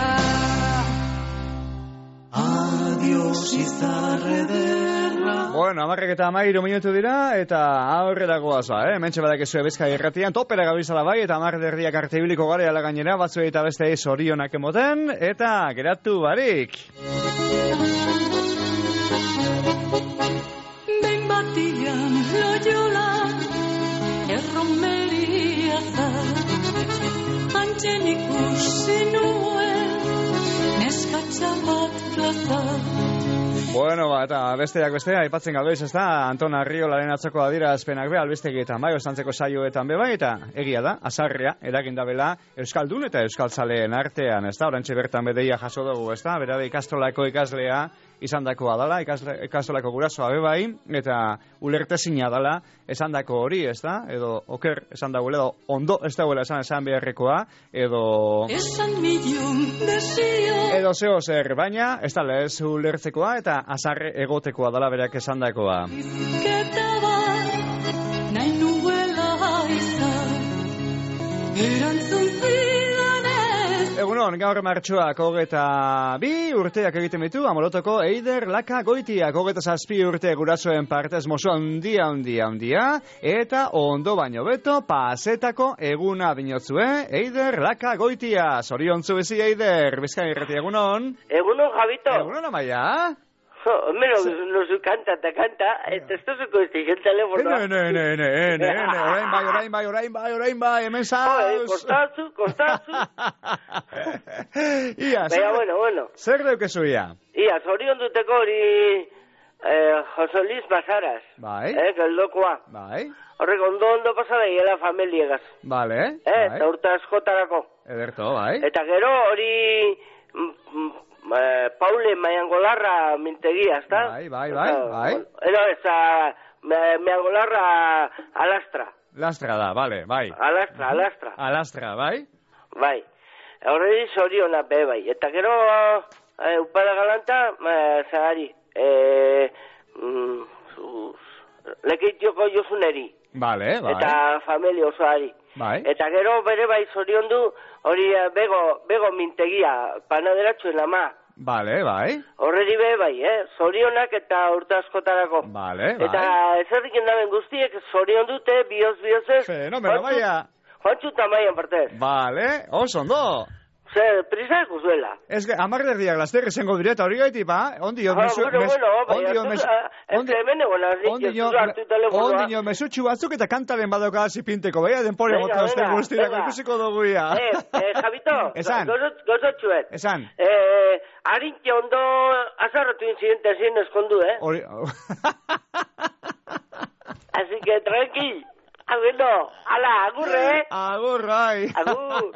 [SPEAKER 19] Adiós izarre derra.
[SPEAKER 4] Bueno, amarrek eta amairu minutu dira, eta aurrera goaza, eh? Mentxe badakezue Bizkaia erratian, topera gabizala bai, eta amar derriak arte ibiliko gara ala gainera, batzuei eta beste zorionak emoten, eta geratu barik.
[SPEAKER 20] Ben batian loiola, erromeria da, antxen ikusi nuen, neskatxa bat plaza.
[SPEAKER 4] Bueno, ba, eta besteak bestea, aipatzen gaudiz, ez da, Anton Arriolaren atzoko adierazpenak be, albistegietan bai, ostantzeko saioetan be bai, eta egia da, azarrea, eragindabela Euskaldun eta Euskaltzaleen artean, ez da, orantxe bertan bedeia jaso dugu, ez da, berabe ikastolako ikaslea izandakoa dala, ikastolako gurasoa be bai, eta ulertezina dala esandako hori, ez da, edo oker esan dagoela, edo ondo ez dagoela esan esan beharrekoa, edo...
[SPEAKER 20] Esan milion desio.
[SPEAKER 4] Edo zeo zer, baina, ez da lez ulertzekoa, eta azarre egotekoa dala berak esandakoa.
[SPEAKER 20] Bizketa bat, nahi nuela izan, erantzun zidanez.
[SPEAKER 4] Egunon, gaur martxoak hogeta bi urteak egiten ditu, Amolotoko Eider Laka Goitiak hogeta zazpi urte gurasoen partez mozu handia, handia, handia, eta ondo baino beto pasetako eguna binotzue, Eider Laka Goitia. Zoriontzu bezi, Eider, Bizkaia irrati, egunon?
[SPEAKER 21] Egunon, Javito.
[SPEAKER 4] Egunon, Amaia.
[SPEAKER 21] Jo, menos nos canta, te canta, eta ez duzuko ez el telefono.
[SPEAKER 4] Ne, ne, ne, ne, ne, ne, orain bai, orain bai, orain bai, orain bai, hemen zauz.
[SPEAKER 21] Kostatzu, kostatzu.
[SPEAKER 4] Ia,
[SPEAKER 21] Baina, bueno, bueno.
[SPEAKER 4] Zer deukezu ia?
[SPEAKER 21] Ia, zorion duteko hori eh, José Luis Masaras.
[SPEAKER 4] Bai.
[SPEAKER 21] Eh, geldokoa.
[SPEAKER 4] Bai.
[SPEAKER 21] Horrek ondo ondo pasada hiela familiegaz.
[SPEAKER 4] Vale,
[SPEAKER 21] eh,
[SPEAKER 4] bai.
[SPEAKER 21] Eta urta askotarako.
[SPEAKER 4] Ederto, bai.
[SPEAKER 21] Eta gero hori... Mm, mm, Uh, Paule Maiangolarra mintegia, ezta?
[SPEAKER 4] Bai, bai, bai, bai.
[SPEAKER 21] Ero ez, Maiangolarra Alastra.
[SPEAKER 4] Lastra da, vale, bai.
[SPEAKER 21] Alastra, Alastra.
[SPEAKER 4] Alastra, bai.
[SPEAKER 21] Bai. Horredi zoriona be, bai. Eta gero, uh, upada galanta, uh, zagari, eh, mm, lekeitioko Josuneri.
[SPEAKER 4] Vale, bai.
[SPEAKER 21] Eta familia osoari.
[SPEAKER 4] Bai.
[SPEAKER 21] Eta gero bere bai zorion du, hori bego, bego mintegia, panaderatxuen ama.
[SPEAKER 4] Vale, bai.
[SPEAKER 21] Horreri be bai, eh? Zorionak eta urte askotarako.
[SPEAKER 4] Vale, bai.
[SPEAKER 21] Eta ezerrik endaben guztiek zorion dute, bioz, biozez.
[SPEAKER 4] Fenomeno, baia.
[SPEAKER 21] Joantxu tamaian partez.
[SPEAKER 4] Vale, oso ondo.
[SPEAKER 21] Zer, prisa ikuzuela.
[SPEAKER 4] Ez que, amar derdiak laster esengo direta hori gaiti, ba? Ondi jo, mesu...
[SPEAKER 21] Bueno, bueno, baina, ez que hemen egon
[SPEAKER 4] Ondi jo, mesutxu batzuk eta kantaren badauka hasi pinteko, baina denpore mota azte guztirako ikusiko dugu ia.
[SPEAKER 21] Eh, eh, Javito,
[SPEAKER 4] Esan.
[SPEAKER 21] Gozotxuet.
[SPEAKER 4] Esan.
[SPEAKER 21] Eh, harintxe ondo azarratu incidente zien eskondu, eh?
[SPEAKER 4] Hori...
[SPEAKER 21] Así que, tranquil. Aguendo, ala, agurre, eh?
[SPEAKER 4] Agur, bai.
[SPEAKER 21] Agur.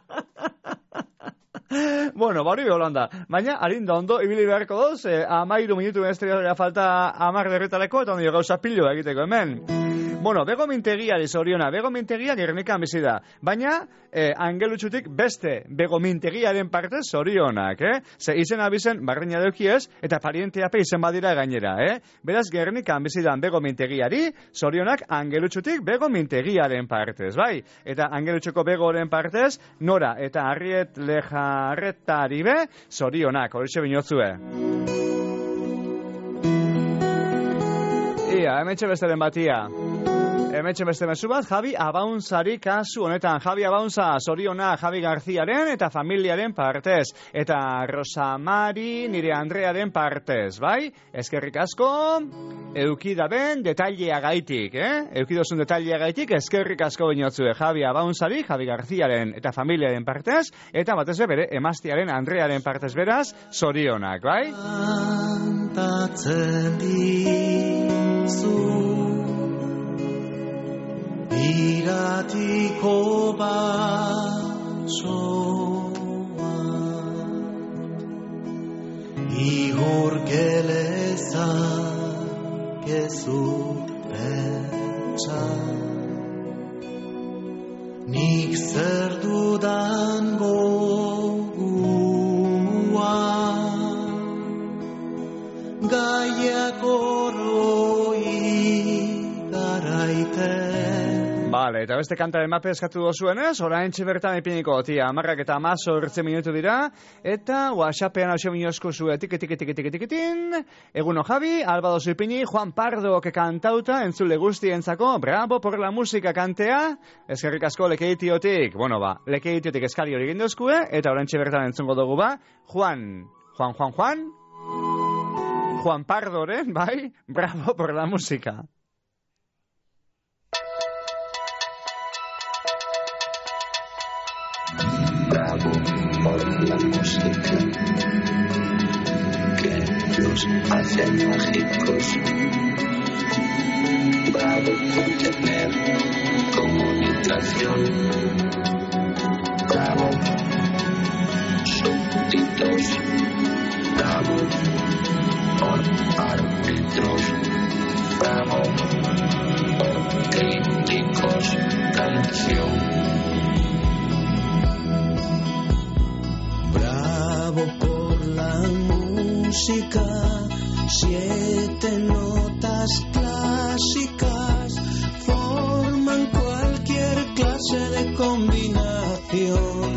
[SPEAKER 4] Bueno, bari Holanda. Baina, harinda ondo, ibili beharko doz, eh, amairu minutu estrella falta amar derretaleko, eta ondo gauza pilo egiteko hemen. Bueno, bego mintegiari zoriona, bego mintegia Gernikan bizi da. Baina, eh, angelutxutik beste bego mintegiaren parte zorionak, eh? Ze izen abizen barreina deukiez, eta parienteape izen badira gainera, eh? Beraz, Gernikan bizi da bego mintegiari, zorionak angelutxutik bego mintegiaren partez, bai? Eta angelutxuko begoren partez, nora eta Arriet Lejarretari be, zorionak, horixe binotzue. Ia, hemen txebestaren batia. hemetxe beste mezu bat, Javi Abaunzari kasu honetan. Javi Abaunza, zoriona Javi Garziaren eta familiaren partez. Eta Rosa Mari nire Andrearen partez, bai? Eskerrik asko, eukidaben detailea gaitik, eh? Eukidozun detailea gaitik, eskerrik asko bainotzue Javi Abaunzari, Javi Garziaren eta familiaren partez, eta batez bere emaztearen Andrearen partez beraz, zorionak, bai?
[SPEAKER 5] Kantatzen dizu iratiko basoa igor gelezak ezu pentsa nik zer dudan gogua gaiak oroi garaiten.
[SPEAKER 4] Vale, eta beste kantaren mape eskatu dozuenez, orain bertan ipiniko, tia, amarrak eta amazortze minutu dira, eta WhatsAppean hau minozko zue tiki-tiki-tiki-tiki-tiki-tin, eguno Javi, alba dozu ipini, Juan Pardo que kantauta, entzule guztientzako, bravo por la música kantea, eskerrik asko lekeitiotik, bueno ba, lekeitiotik eskari hori gindozkue, eta orain bertan entzungo dugu ba, Juan, Juan, Juan, Juan, Juan Pardoren, bai, bravo por la música.
[SPEAKER 2] Bravo por la música que nos hace mágicos. Bravo por tener comunicación. Bravo, súbditos. Bravo por árbitros. Bravo por críticos. Canción.
[SPEAKER 5] Bravo por la música, siete notas clásicas forman cualquier clase de combinación.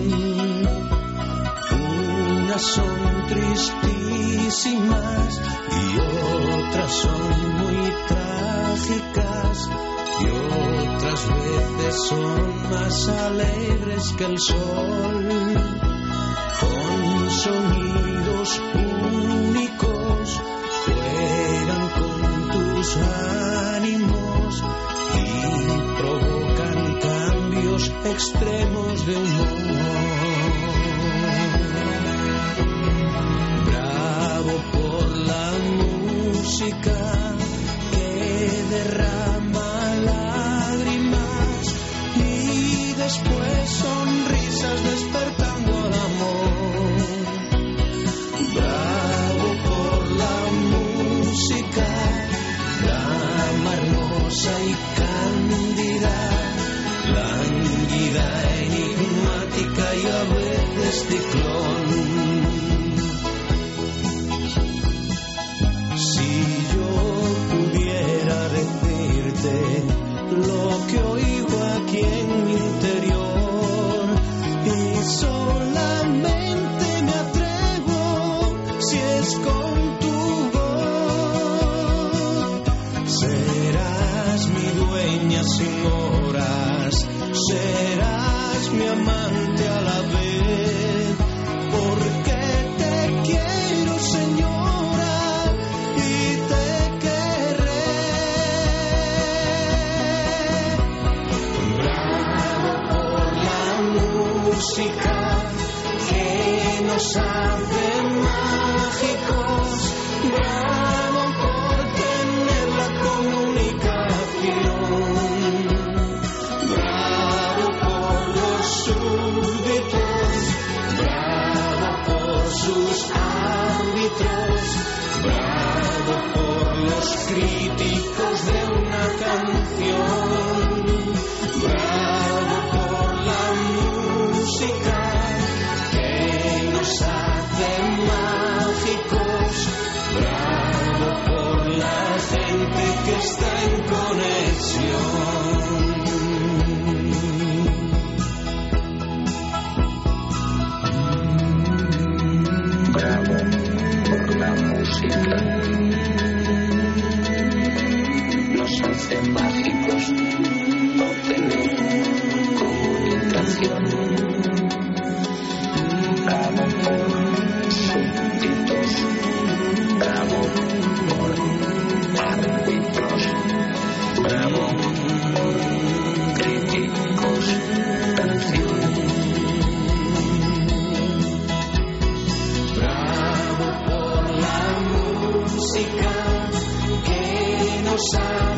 [SPEAKER 5] Unas son tristísimas y otras son muy trágicas y otras veces son más alegres que el sol. Con sonidos únicos juegan con tus ánimos y provocan cambios extremos de humor. Bravo por la música que derrama lágrimas y después sonrisas despertando al amor. Bravo por la música, dama hermosa y cándida, lánguida, enigmática y a veces ciclón. Si yo pudiera decirte lo que oigo aquí en mi interior y solamente me atrevo si es con tu voz. Serás mi dueña sin horas, serás mi amante a la vez, porque te quiero, señora, y te querré. Bravo por la música que nos hace mágicos. Bravo por tener la comunicación. Bravo por los súbditos. Bravo por sus árbitros. Bravo por los críticos de una canción. Bravo por la música que nos hace mágicos. Bravo por la gente que está en conexión.
[SPEAKER 2] Bravo por la música nos hace mágicos.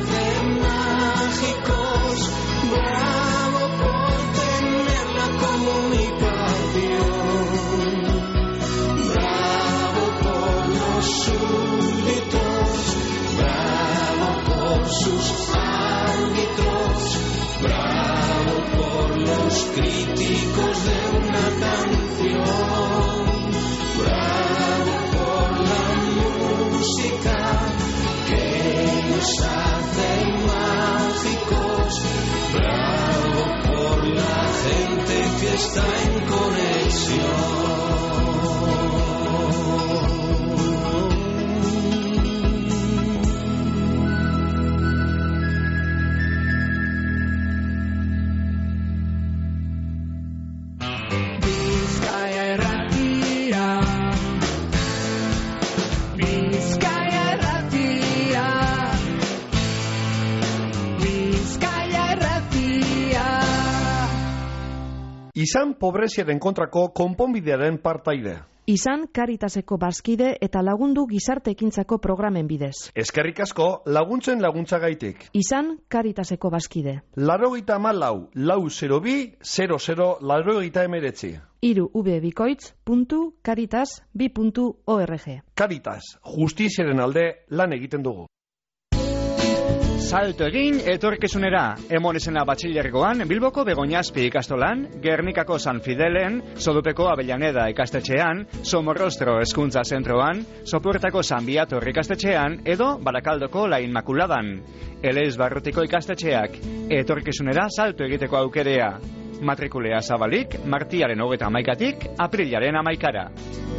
[SPEAKER 5] de mágicos. Bravo por tener la comunicación. Bravo por los súbditos. Bravo por sus árbitros. Bravo por los críticos de una canción. Bravo por la música que nos hace mágicos. Bravo por la gente que está en conexión.
[SPEAKER 1] Bizkaia irratia. Bizkaia irratia. Bizkaia irratia.
[SPEAKER 13] Izan pobreziaren kontrako konponbidearen partaide.
[SPEAKER 14] Izan Caritaseko bazkide eta lagundu gizarte ekintzako programen bidez.
[SPEAKER 13] Eskerrik asko laguntzen laguntzagaitik.
[SPEAKER 14] Izan Caritaseko bazkide.
[SPEAKER 13] Laurogeita hamalau, lau zero bi, zero zero, laurogeita hemeretzi.
[SPEAKER 14] Hiru ubebikoitz puntu caritas bi puntu org.
[SPEAKER 13] Caritas, justiziaren alde lan egiten dugu.
[SPEAKER 4] Salto egin etorkizunera, Emonizena batxilergoan, Bilboko Begoñazpi ikastolan, Gernikako San Fidelen, Sodupeko Avellaneda ikastetxean, Somorrostro hezkuntza zentroan, Sopuertako San Biator ikastetxean, edo Barakaldoko La Inmakuladan. Elez Barrutiko ikastetxeak, etorkizunera salto egiteko aukerea. Matrikulea zabalik, martiaren hogeita hamaikatik, aprilaren hamaikara.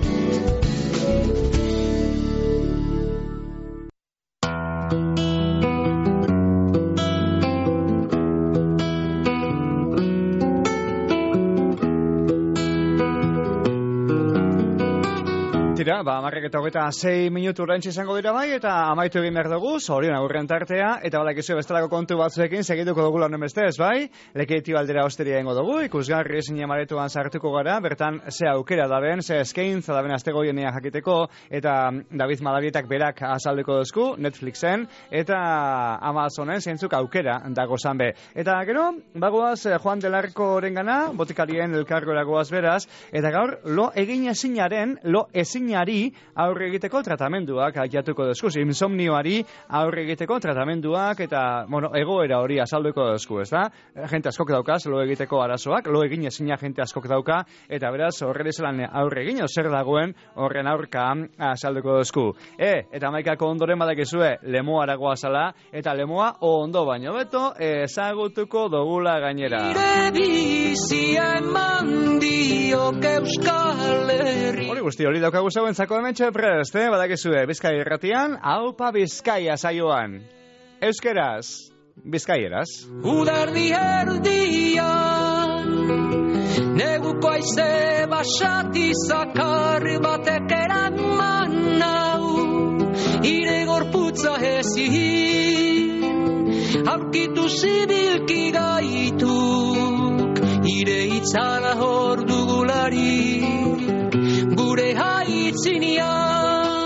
[SPEAKER 4] Tira, ba, amarrek eta hogeita sei minutu urrentzi izango dira bai, eta amaitu egin behar dugu, zorion aurrean tartea, eta balakizu bestelako kontu batzuekin segituko dugu lan bestez, bai? Lekeitio aldera osteria ingo dugu, ikusgarri ezin amaretuan sartuko gara, bertan ze aukera da ben, ze eskaintza da ben aztego jenea jakiteko, eta David Malabietak berak azaldeko dozku, Netflixen, eta Amazonen zeintzuk aukera dago zanbe. Eta gero, bagoaz Juan Delarko orengana, botikarien elkargo eragoaz beraz, eta gaur, lo egin ezinaren, lo ezin aurre egiteko tratamenduak aiatuko dozku, insomnioari aurre egiteko tratamenduak eta, bueno, egoera hori azalduko dozku, ez da? Jente askok daukaz, lo egiteko arazoak, lo egin ezina jente askok dauka, eta beraz, horre zelan aurre egin, zer dagoen horren aurka azalduko dozku. E, eta maikako ondoren badakizue, lemoa aragoa zala, eta lemoa ondo baino beto ezagutuko dogula gainera.
[SPEAKER 5] Ire bizia eman diok Euskal Herri.
[SPEAKER 4] Hori guzti, hori daukagu zauentzako hemen txeprest, eh? Badakizue, Bizkaia irratian, Aupa Bizkaia saioan. Euskeraz, Bizkaieraz.
[SPEAKER 5] Udardi erdian, neguko aize basati zakar batek eraman nau, ire gorputza ezin, aurkitu zibilki gaituk, ire itzala hor dugularik, gure haitzinean.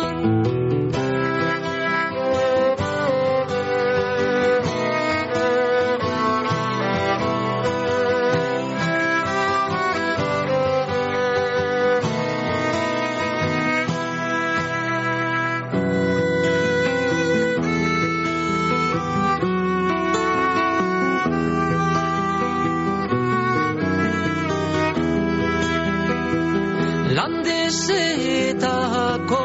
[SPEAKER 5] Landezetako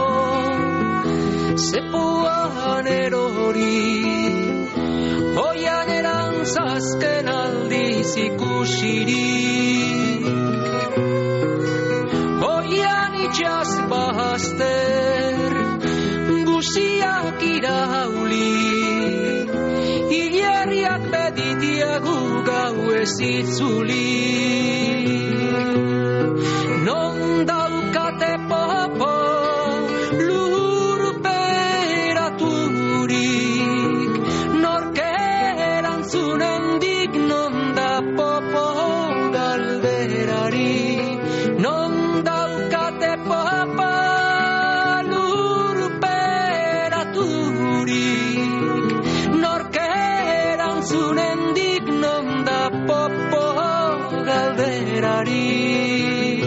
[SPEAKER 5] zepuan erori, oian erantzazken aldiz ikusirik, oian itxaz bahazter guziak irauli, hilerriak beditiagu gau ez itzuli. Non daukate popo lurperaturik, norke erantzunen dik non da popo galderari. Non daukate popo lurperaturik, norke
[SPEAKER 3] zunendik non da popo galderari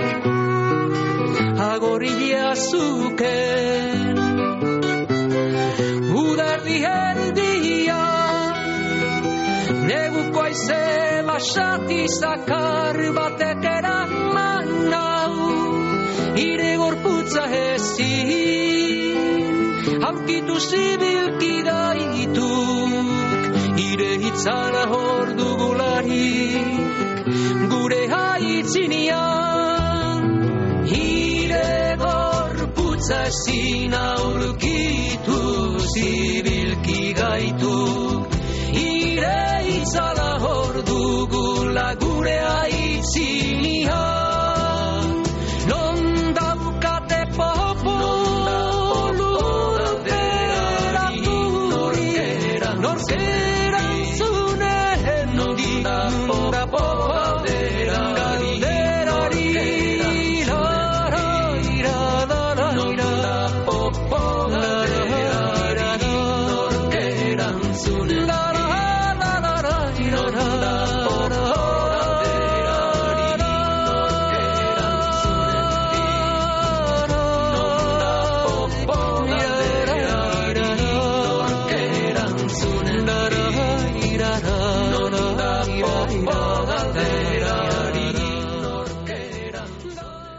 [SPEAKER 3] agorria zuken udardi erdia neguko aize basati zakar batek eraman nau ire gorputza ezin aurkitu zibilki gaituk ire hitzara hor dugularik gure haitzinean ire gorputza ezin aurkitu zibilki gaituk ire hitzara hor dugula gure haitzinean non daukate popo norkera